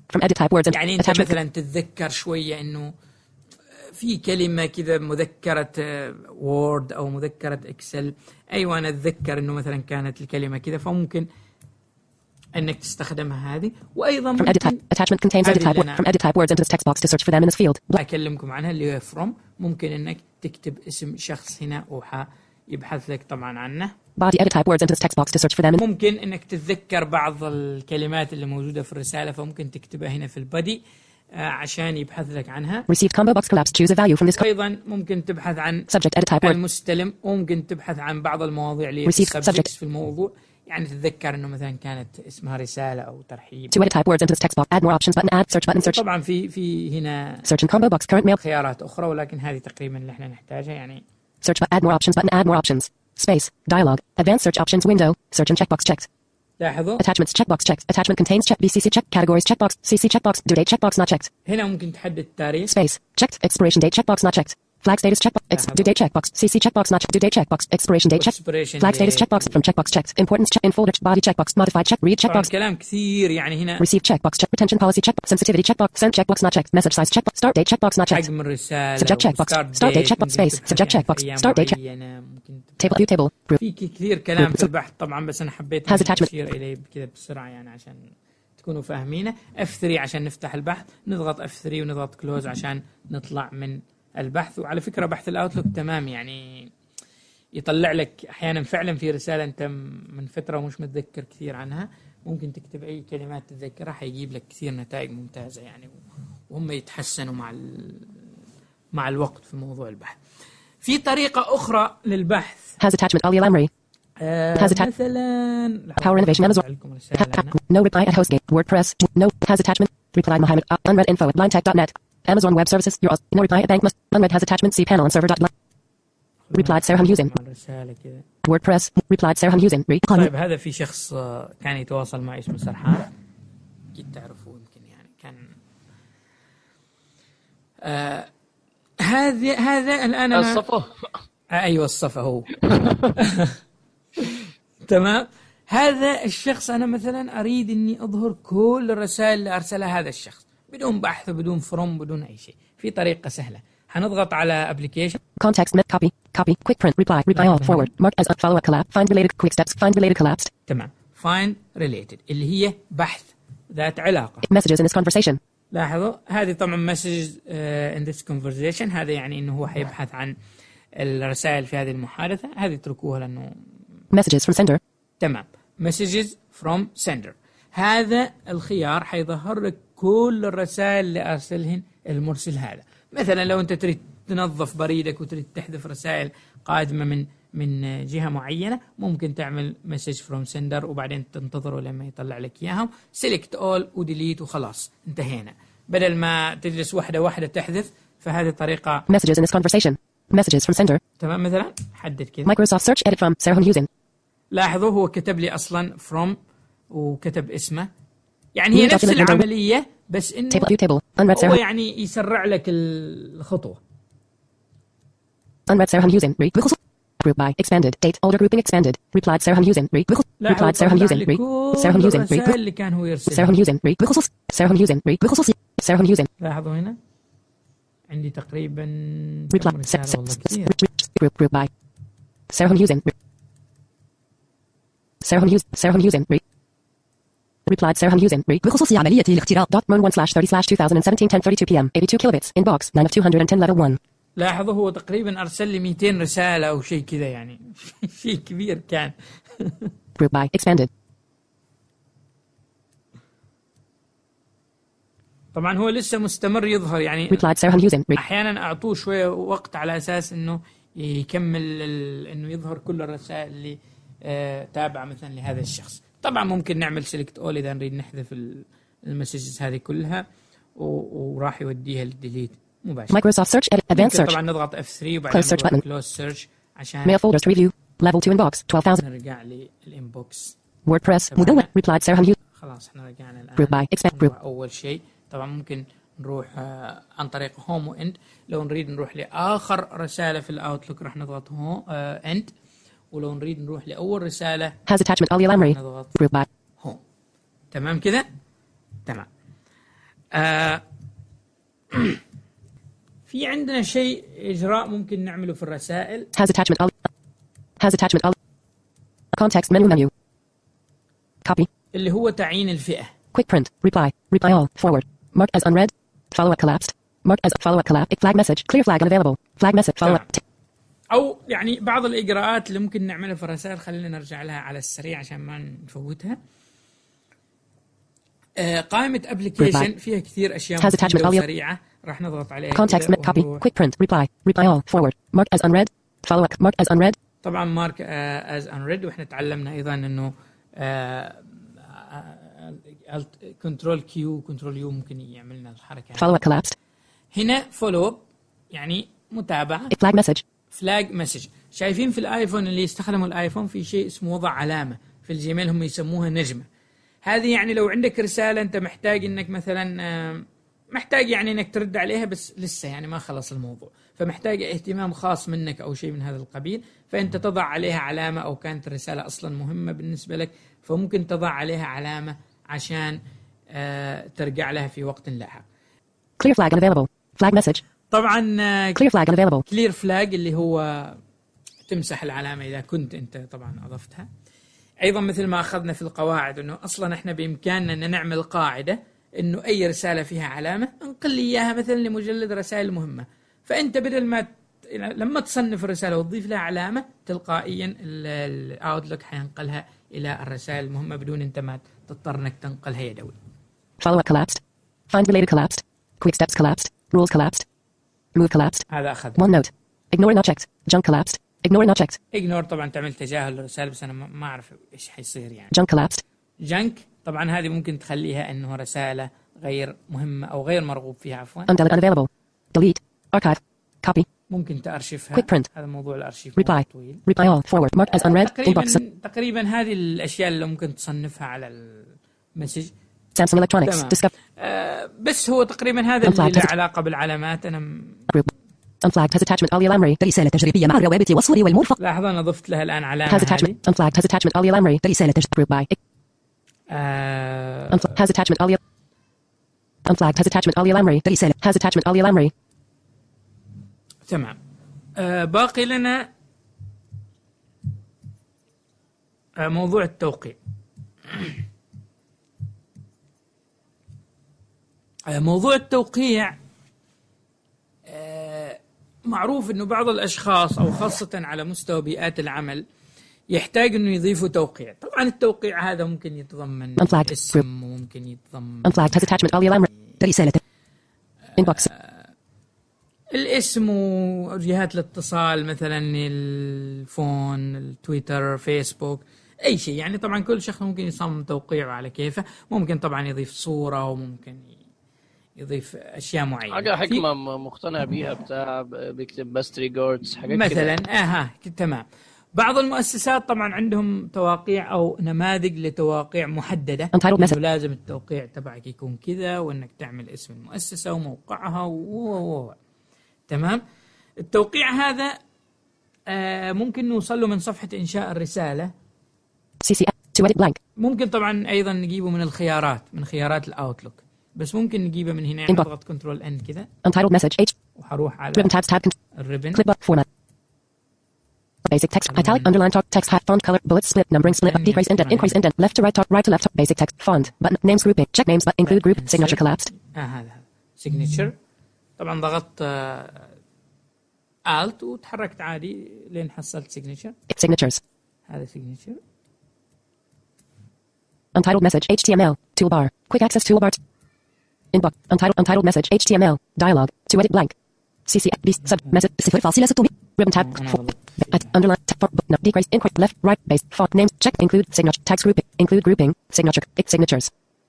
From edit type words and يعني انت attachment. مثلا تتذكر شويه انه في كلمه كذا مذكره وورد او مذكره اكسل، ايوه انا اتذكر انه مثلا كانت الكلمه كذا، فممكن انك تستخدمها هذه. وايضا From edit type. ممكن Attachment contains edit type. أنا- From edit type words into this text box to search for them in this field. Bl- اكلمكم عنها اللي هي from، ممكن انك تكتب اسم شخص هنا ويبحث لك طبعا عنه. Body edit type words into this text box to search for them in. ممكن انك تتذكر بعض الكلمات اللي موجوده في الرساله، فممكن تكتبها هنا في البادي عشان يبحث لك عنها. Received combo box collapse. Choose a value from this. Co- ايضا ممكن تبحث عن subject edit type word. المستلم، وممكن تبحث عن بعض المواضيع اللي Received في subject. في الموضوع، يعني تتذكر انه مثلا كانت اسمها رساله او ترحيب. To edit type words into this text box. Add more options button. Add search button. Search. طبعا في في هنا Search in combo box. Current mail. خيارات اخرى، ولكن هذه تقريبا اللي احنا نحتاجها. يعني Search button. Add more options button. Add more options. Space. Dialog. Advanced search options window. Search and checkbox checked. لاحظوا Attachments checkbox checked. Attachment contains check. B C C check. Categories checkbox. C C checkbox. Due date checkbox not checked. هنا ممكن تحدد التاريخ. Space. Checked. Expiration date checkbox not checked. Flag status checkbox. Ex- due date checkbox. C C checkbox not checked. Due date checkbox. Expiration date check. Expiration Flag status date. checkbox from checkbox checked. Importance check in folder. Body checkbox. Modified check. Read طبعا checkbox. كلام كثير يعني هنا. Receive checkbox check. Retention policy checkbox. Sensitivity checkbox. Send checkbox not checked. Message size checkbox. Start date checkbox not checked. حجم الرسالة. Subject checkbox. Start date checkbox. Space. Subject checkbox. Start date check. Table view table. Group. في كثير كلام في البحث طبعا، بس انا حبيت Has attachment. اشير اليه كذا بسرعه يعني عشان تكونوا فاهمينه. اف ثري عشان نفتح البحث، نضغط اف ثري ونضغط كلوز عشان نطلع من البحث. وعلى فكره بحث الاوتلوك تمام، يعني يطلع لك احيانا فعلا في رساله انت من فتره ومش متذكر كثير عنها، ممكن تكتب اي كلمات تتذكرها حيجيب لك كثير نتائج ممتازه يعني، وهم يتحسنوا مع مع الوقت في موضوع البحث. في طريقه اخرى للبحث. Has attachment Ali Lamri. آه Has atta- مثلا Power Innovation Amazon. No reply at HostGate. WordPress. No. Has attachment. Replied Mohammed. Uh, unread info at blindtech dot net. Amazon Web Services. Your no reply at Bank must. Unread has attachment. See panel on server dot. Replied Sarah Using. WordPress. Replied Sarah Using. طيب هذا في شخص كان يتواصل معي اسمه سرحان، أكيد تعرفوه يمكن، يعني كان آه هذا هذا الآن أنا الصفا. آه أيوة الصفا هو. تمام. هذا الشخص أنا مثلا أريد إني أظهر كل الرسائل اللي أرسلها هذا الشخص بدون بحث وبدون فروم بدون أي شيء. في طريقة سهلة، هنضغط على application. Context met copy copy quick print reply reply all forward mark as a follow up collapse find related quick steps find related collapsed. تمام. find related اللي هي بحث ذات علاقة. Messages in this conversation. لاحظوا هذه طبعا message uh, in this conversation، هذا يعني إنه هو حيبحث عن الرسائل في هذه المحادثة. هذه اتركوها لأنه Messages from sender. تمام. messages from sender، هذا الخيار حيظهر لك كل الرسائل اللي أرسلهن المرسل هذا. مثلا لو أنت تريد تنظف بريدك وتريد تحذف رسائل قادمة من من جهة معينة، ممكن تعمل message from sender وبعدين تنتظره لما يطلع لك إياهم. select all وديليت وخلاص انتهينا، بدل ما تجلس واحدة واحدة تحذف. فهذه طريقة. Messages in this conversation. Messages from sender. تمام. مثلا حدد كذا Microsoft search edit from Sarah Using. لاحظوا هو كتب لي أصلا from وكتب اسمه، يعني هي نفس العملية بس إنه Table view table. Unread هو Sarah. يعني يسرع لك الخطوة. Unread Sarah Using. Re. Group by expanded date older grouping expanded. Replied Sarah Using. Re. Replied Sarah Using. Re. Sarah Using. Re. اللي كان هو يرسل. Sarah Using. Re. Sarah Using. Re. Sarah Using. لاحظوا هنا عندي تقريبا Reply. كم رسالة والله كثير. Group group by Sarah Using. Sarah Using. Sarah Using. Re. Replied Sarah Using. Re. بخصوص عملية الاختراق. Dot one slash thirty slash twenty seventeen ten thirty-two p m eighty-two kilobits inbox nine of two hundred ten level one. لاحظوا هو تقريبا أرسل لي مئتين رسالة أو شيء كذا، يعني شيء كبير كان. Group by expanded. طبعا هو لسه مستمر يظهر، يعني Replied Sarah Using. Re. أحيانا أعطوه شوية وقت على أساس إنه يكمل ال... إنه يظهر كل الرسائل اللي آه تابعة مثلا لهذا الشخص. طبعا ممكن نعمل select all إذا نريد نحذف المسجز هذه كلها و... وراح يوديها للديليت مباشرة. Microsoft search edit advanced search. طبعا نضغط اف ثري وبعدين Close search button. close search عشان Mail folders to review. Level two inbox twelve thousand. نرجع للإنبوكس. WordPress مدون. Replied Sarah Using. خلاص احنا رجعنا الآن. Group by expand نروح group. أول شيء طبعا ممكن نروح آه عن طريق هوم وإند. لو نريد نروح لآخر رسالة في الأوتلوك راح نضغط هوم آه إند، ولو نريد نروح لأول رسالة Has attachment Ali Lamri. نضغط Group by. هوم. تمام كذا. تمام. آه في عندنا شيء إجراء ممكن نعمله في الرسائل. Has attachment all. Has attachment all. Context menu menu. Copy. اللي هو تعيين الفئة. Quick print. Reply. Reply all. Forward. Mark as unread. Follow up collapsed. Mark as follow up collapsed. Flag message. Clear flag unavailable. Flag message. Follow up. أو يعني بعض الإجراءات اللي ممكن نعملها في الرسائل، خلينا نرجع لها على السريع عشان ما نفوتها. آه قائمة application فيها كثير أشياء مفيدة وسريعة، راح نضغط عليها. Context copy. Quick print. Reply. Reply all. Forward. Mark as unread. Follow up. Mark as unread. طبعا مارك از unread، واحنا تعلمنا ايضا انه كنترول كيو كنترول يو ممكن يعمل لنا الحركه. Follow up collapsed. هنا فولو اب يعني متابعه. Flag message. فلاج مسج. شايفين في الايفون اللي يستخدموا الايفون في شيء اسمه وضع علامه، في الجيميل هم يسموها نجمه. هذه يعني لو عندك رساله انت محتاج انك مثلا محتاج يعني انك ترد عليها بس لسه يعني ما خلص الموضوع، فمحتاج اهتمام خاص منك او شيء من هذا القبيل، فانت تضع عليها علامه، او كانت الرساله اصلا مهمه بالنسبه لك فممكن تضع عليها علامه عشان آه ترجع لها في وقت لاحق. Clear flag unavailable. Flag message. طبعا آه Clear flag unavailable. Clear flag اللي هو تمسح العلامه اذا كنت انت طبعا اضفتها. ايضا مثل ما اخذنا في القواعد انه اصلا احنا بامكاننا ان نعمل قاعده انه اي رساله فيها علامه انقل لي اياها مثلا لمجلد رسائل مهمه، فانت بدل ما ت... لما تصنف الرساله وتضيف لها علامه تلقائيا الاوتلوك حينقلها الى الرسائل المهمه بدون انت ما تضطر انك تنقلها يدوي. Follow up collapsed. Find related collapsed. Quick steps collapsed. Rules collapsed. Move collapsed. هذا اخذ. One note. Ignore not checked. Junk collapsed. Ignore not checked. Ignore طبعا تعمل تجاهل للرسائل، بس انا ما اعرف ايش حيصير يعني. Junk collapsed. Junk طبعا هذه ممكن تخليها انه رسالة غير مهمة او غير مرغوب فيها عفوا. Undelegate unavailable. Delete. Archive. Copy. ممكن تأرشفها. Quick print. هذا موضوع الأرشيف Reply. طويل. Reply all. Forward. Mark as unread. تقريبا Inbox. تقريبا هذه الأشياء اللي ممكن تصنفها على المسج. Samsung Electronics. Discover. آه بس هو تقريبا هذا اللي له علاقة بالعلامات. أنا م... Unflagged has attachment أولي الأمري. رسالة تجريبية مع الروابط والصور والمرفق. لاحظوا أنا ضفت لها الآن علامة. Has attachment. Unflagged has attachment أولي الأمري. رسالة تجريبية by. آه... Has attachment أولي. Unflagged has attachment أولي الأمري. رسالة has attachment أولي الأمري. تمام. آه باقي لنا آه موضوع التوقيع. آه موضوع التوقيع آه معروف انه بعض الاشخاص او خاصة على مستوى بيئات العمل يحتاج انه يضيفوا توقيع. طبعا التوقيع هذا ممكن يتضمن اسم وممكن يتضمن Unflagged has attachment أولي الأمري. رسالة inbox. الاسم وجهات الاتصال مثلا الفون، التويتر، فيسبوك، اي شيء يعني. طبعا كل شخص ممكن يصمم توقيعه على كيفه، ممكن طبعا يضيف صورة وممكن يضيف اشياء معينة. حاجة حكمة مقتنع بيها بتاع بيكتب بس ريجاردز حاجات مثلا كده. اها تمام. بعض المؤسسات طبعا عندهم تواقيع او نماذج لتواقيع محدده، لازم التوقيع تبعك يكون كذا وانك تعمل اسم المؤسسه وموقعها و تمام. التوقيع هذا آه ممكن نوصل له من صفحه انشاء الرساله. سي سي to edit blank. ممكن طبعا ايضا نجيبه من الخيارات، من خيارات الاوتلوك، بس ممكن نجيبه من هنا. نضغط كنترول ان كذا untitled message h وحروح على ribbon tabs tab الريبن clip format basic text italic underline talk text hat font color bullet split numbering split decrease indent increase indent left to right talk right to left basic text font button names grouping check names but include group signature collapsed. اه هذا signature. طبعا ضغطت alt وتحركت عادي لين حصلت signature. signatures. هذا signature. untitled message H T M L toolbar quick access toolbar inbox untitled untitled message H T M L dialog to edit blank C C B sub message صفر فاصلة ستمية ribbon tab underline tab no decrease increase left right base font names check include signature tags grouping include grouping signature signatures.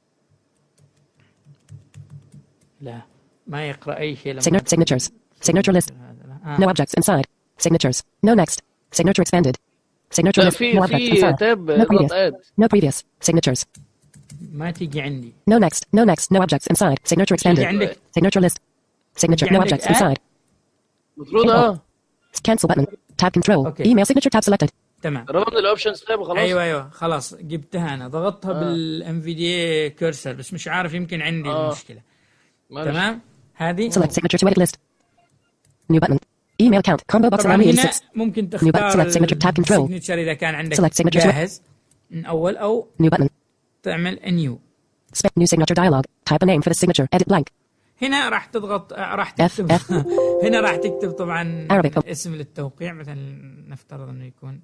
لا ما يقرأ أي شيء. signatures signature list no objects inside signatures no next signature expanded signature list no objects inside no previous no previous signatures. ما تيجي عندي. no next no next no objects inside signature expanded signature list signature no objects inside. مفروض اه cancel button tab control okay. email signature tab selected. تمام. رغم الاوبشنز تاب وخلاص. ايوه ايوه خلاص جبتها انا، ضغطتها آه. بالام في دي كيرسر بس مش عارف يمكن عندي آه. المشكله. ماشي. تمام. هذه Select signature to edit list. New button. Email count. Combo box طبعا allow me هنا eighty-six. ممكن button. تختار Select signature tab control. السيجنتشر إذا كان عندك Select signature to- جاهز من أول، أو New button. تعمل new. Spec new signature dialog. Type a name for the signature. Edit blank. هنا راح تضغط آه، راح F- تكتب F. هنا راح تكتب طبعا Arabic. اسم للتوقيع، مثلا نفترض انه يكون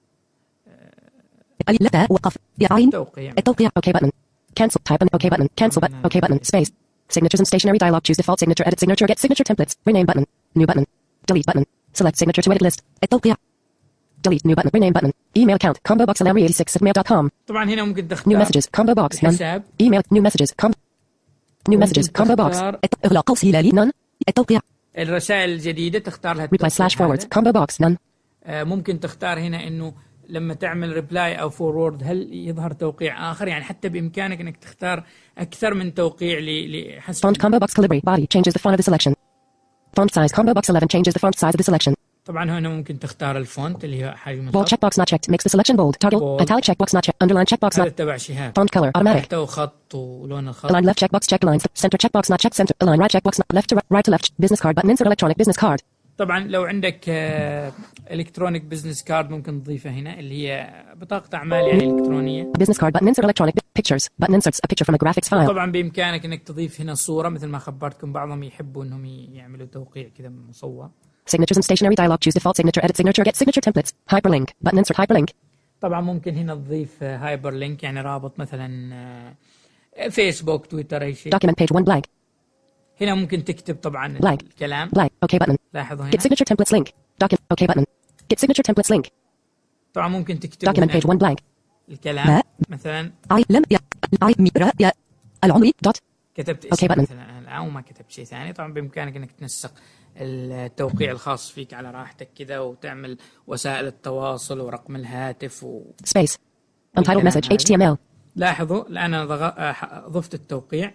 لا وقف. عين. توقيع. التوقيع. OK button. Cancel. Type an OK button. Cancel button. OK button. Space. Signatures and stationery dialog. Choose default signature. Edit signature. Get signature templates. Rename button. New button. Delete button. Select signature to edit list. التوقيع. Delete new button. Rename button. Email count. Combo box allow me eighty-six at mail dot com. طبعا هنا ممكن New تختار messages. Combo box. None. الحساب. Email. New messages. Com. New messages. Combo box. تختار- الت- إغلاق قوس هلالي. None. التوقيع. الرسائل الجديدة تختار لها Reply التوقيع slash forwards. هذا. Combo box. None. آه، ممكن تختار هنا انه لما تعمل ريبلاي او فورورد هل يظهر توقيع اخر، يعني حتى بامكانك انك تختار اكثر من توقيع ل- لحسب. Font combo box calibri. Body changes the font of the selection. Font size combo box eleven changes the font size of the selection. طبعا هنا ممكن تختار الفونت اللي هي حجم Bold الخط. checkbox not checked. Makes the selection bold. Toggle. Bold. Italic checkbox not checked. Underline checkbox هذا not. تبع شهاب. Font color automatic. تحته خط ولون الخط. Align left checkbox check lines. Center checkbox not checked. Center. Align right checkbox not left to right. Right to left. Business card button. Insert electronic business card. طبعا لو عندك الكترونيك بزنس كارد ممكن تضيفها هنا، اللي هي بطاقة اعمال يعني الكترونية. Business card button. Insert electronic pictures. Button inserts a picture from a graphics file. طبعا بامكانك انك تضيف هنا صورة، مثل ما خبرتكم بعضهم يحبوا انهم يعملوا توقيع كذا مصور. Signatures and stationery dialog. Choose default signature. Edit signature. Get signature templates. Hyperlink. Button insert hyperlink. طبعا ممكن هنا تضيف هايبر لينك، يعني رابط مثلا آه، فيسبوك، تويتر، اي شيء. Document page one blank. هنا ممكن تكتب طبعا Blank. الكلام. Blank. OK button. لاحظوا Get هنا signature templates link. Document. OK button. Get signature templates link. طبعا ممكن تكتب Document page هنا one blank. الكلام ما. مثلا I لم ي I ميرا يا العمري دوت. كتبت OK اسم button. مثلا الآن وما كتبت شيء ثاني. طبعا بإمكانك انك تنسق التوقيع الخاص فيك على راحتك كذا، وتعمل وسائل التواصل ورقم الهاتف و... Space. Untitled الكلام message هذا. H T M L. لاحظوا الآن أنا ضغ... آه، ضفت التوقيع،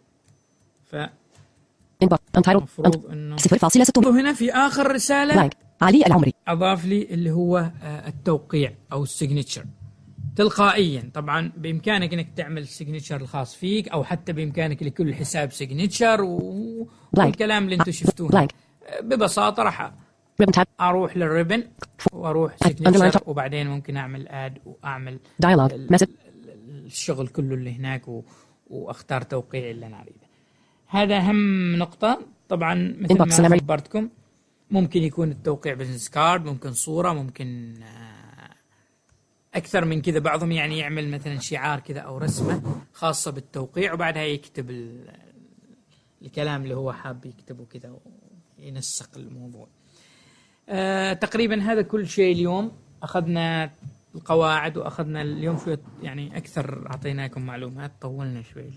ف Inbox. Untitled. المفروض انه صفر فاصلة ستة. هنا في اخر رساله Blank. علي العمري. اضاف لي اللي هو آه، التوقيع او السيجنتشر تلقائيا. طبعا بامكانك انك تعمل السيجنتشر الخاص فيك، او حتى بامكانك لكل حساب سيجنتشر و... والكلام اللي انتم شفتوه. Blank. آه، ببساطه راح Ribbon tab. اروح للريبن واروح Underline سيجنتشر، top. وبعدين ممكن اعمل اد واعمل Dialog. ال- Message. الشغل كله اللي هناك و... واختار توقيع اللي انا اريده. هذا اهم نقطة. طبعا مثل Inbox ما summary. خبرتكم ممكن يكون التوقيع بزنس كارد، ممكن صورة، ممكن آه، أكثر من كذا. بعضهم يعني يعمل مثلا شعار كذا أو رسمة خاصة بالتوقيع، وبعدها يكتب ال- الكلام اللي هو حاب يكتبه كذا وينسق الموضوع. آه، تقريبا هذا كل شيء اليوم. أخذنا القواعد وأخذنا اليوم شوية يعني أكثر، أعطيناكم معلومات، طولنا شوي.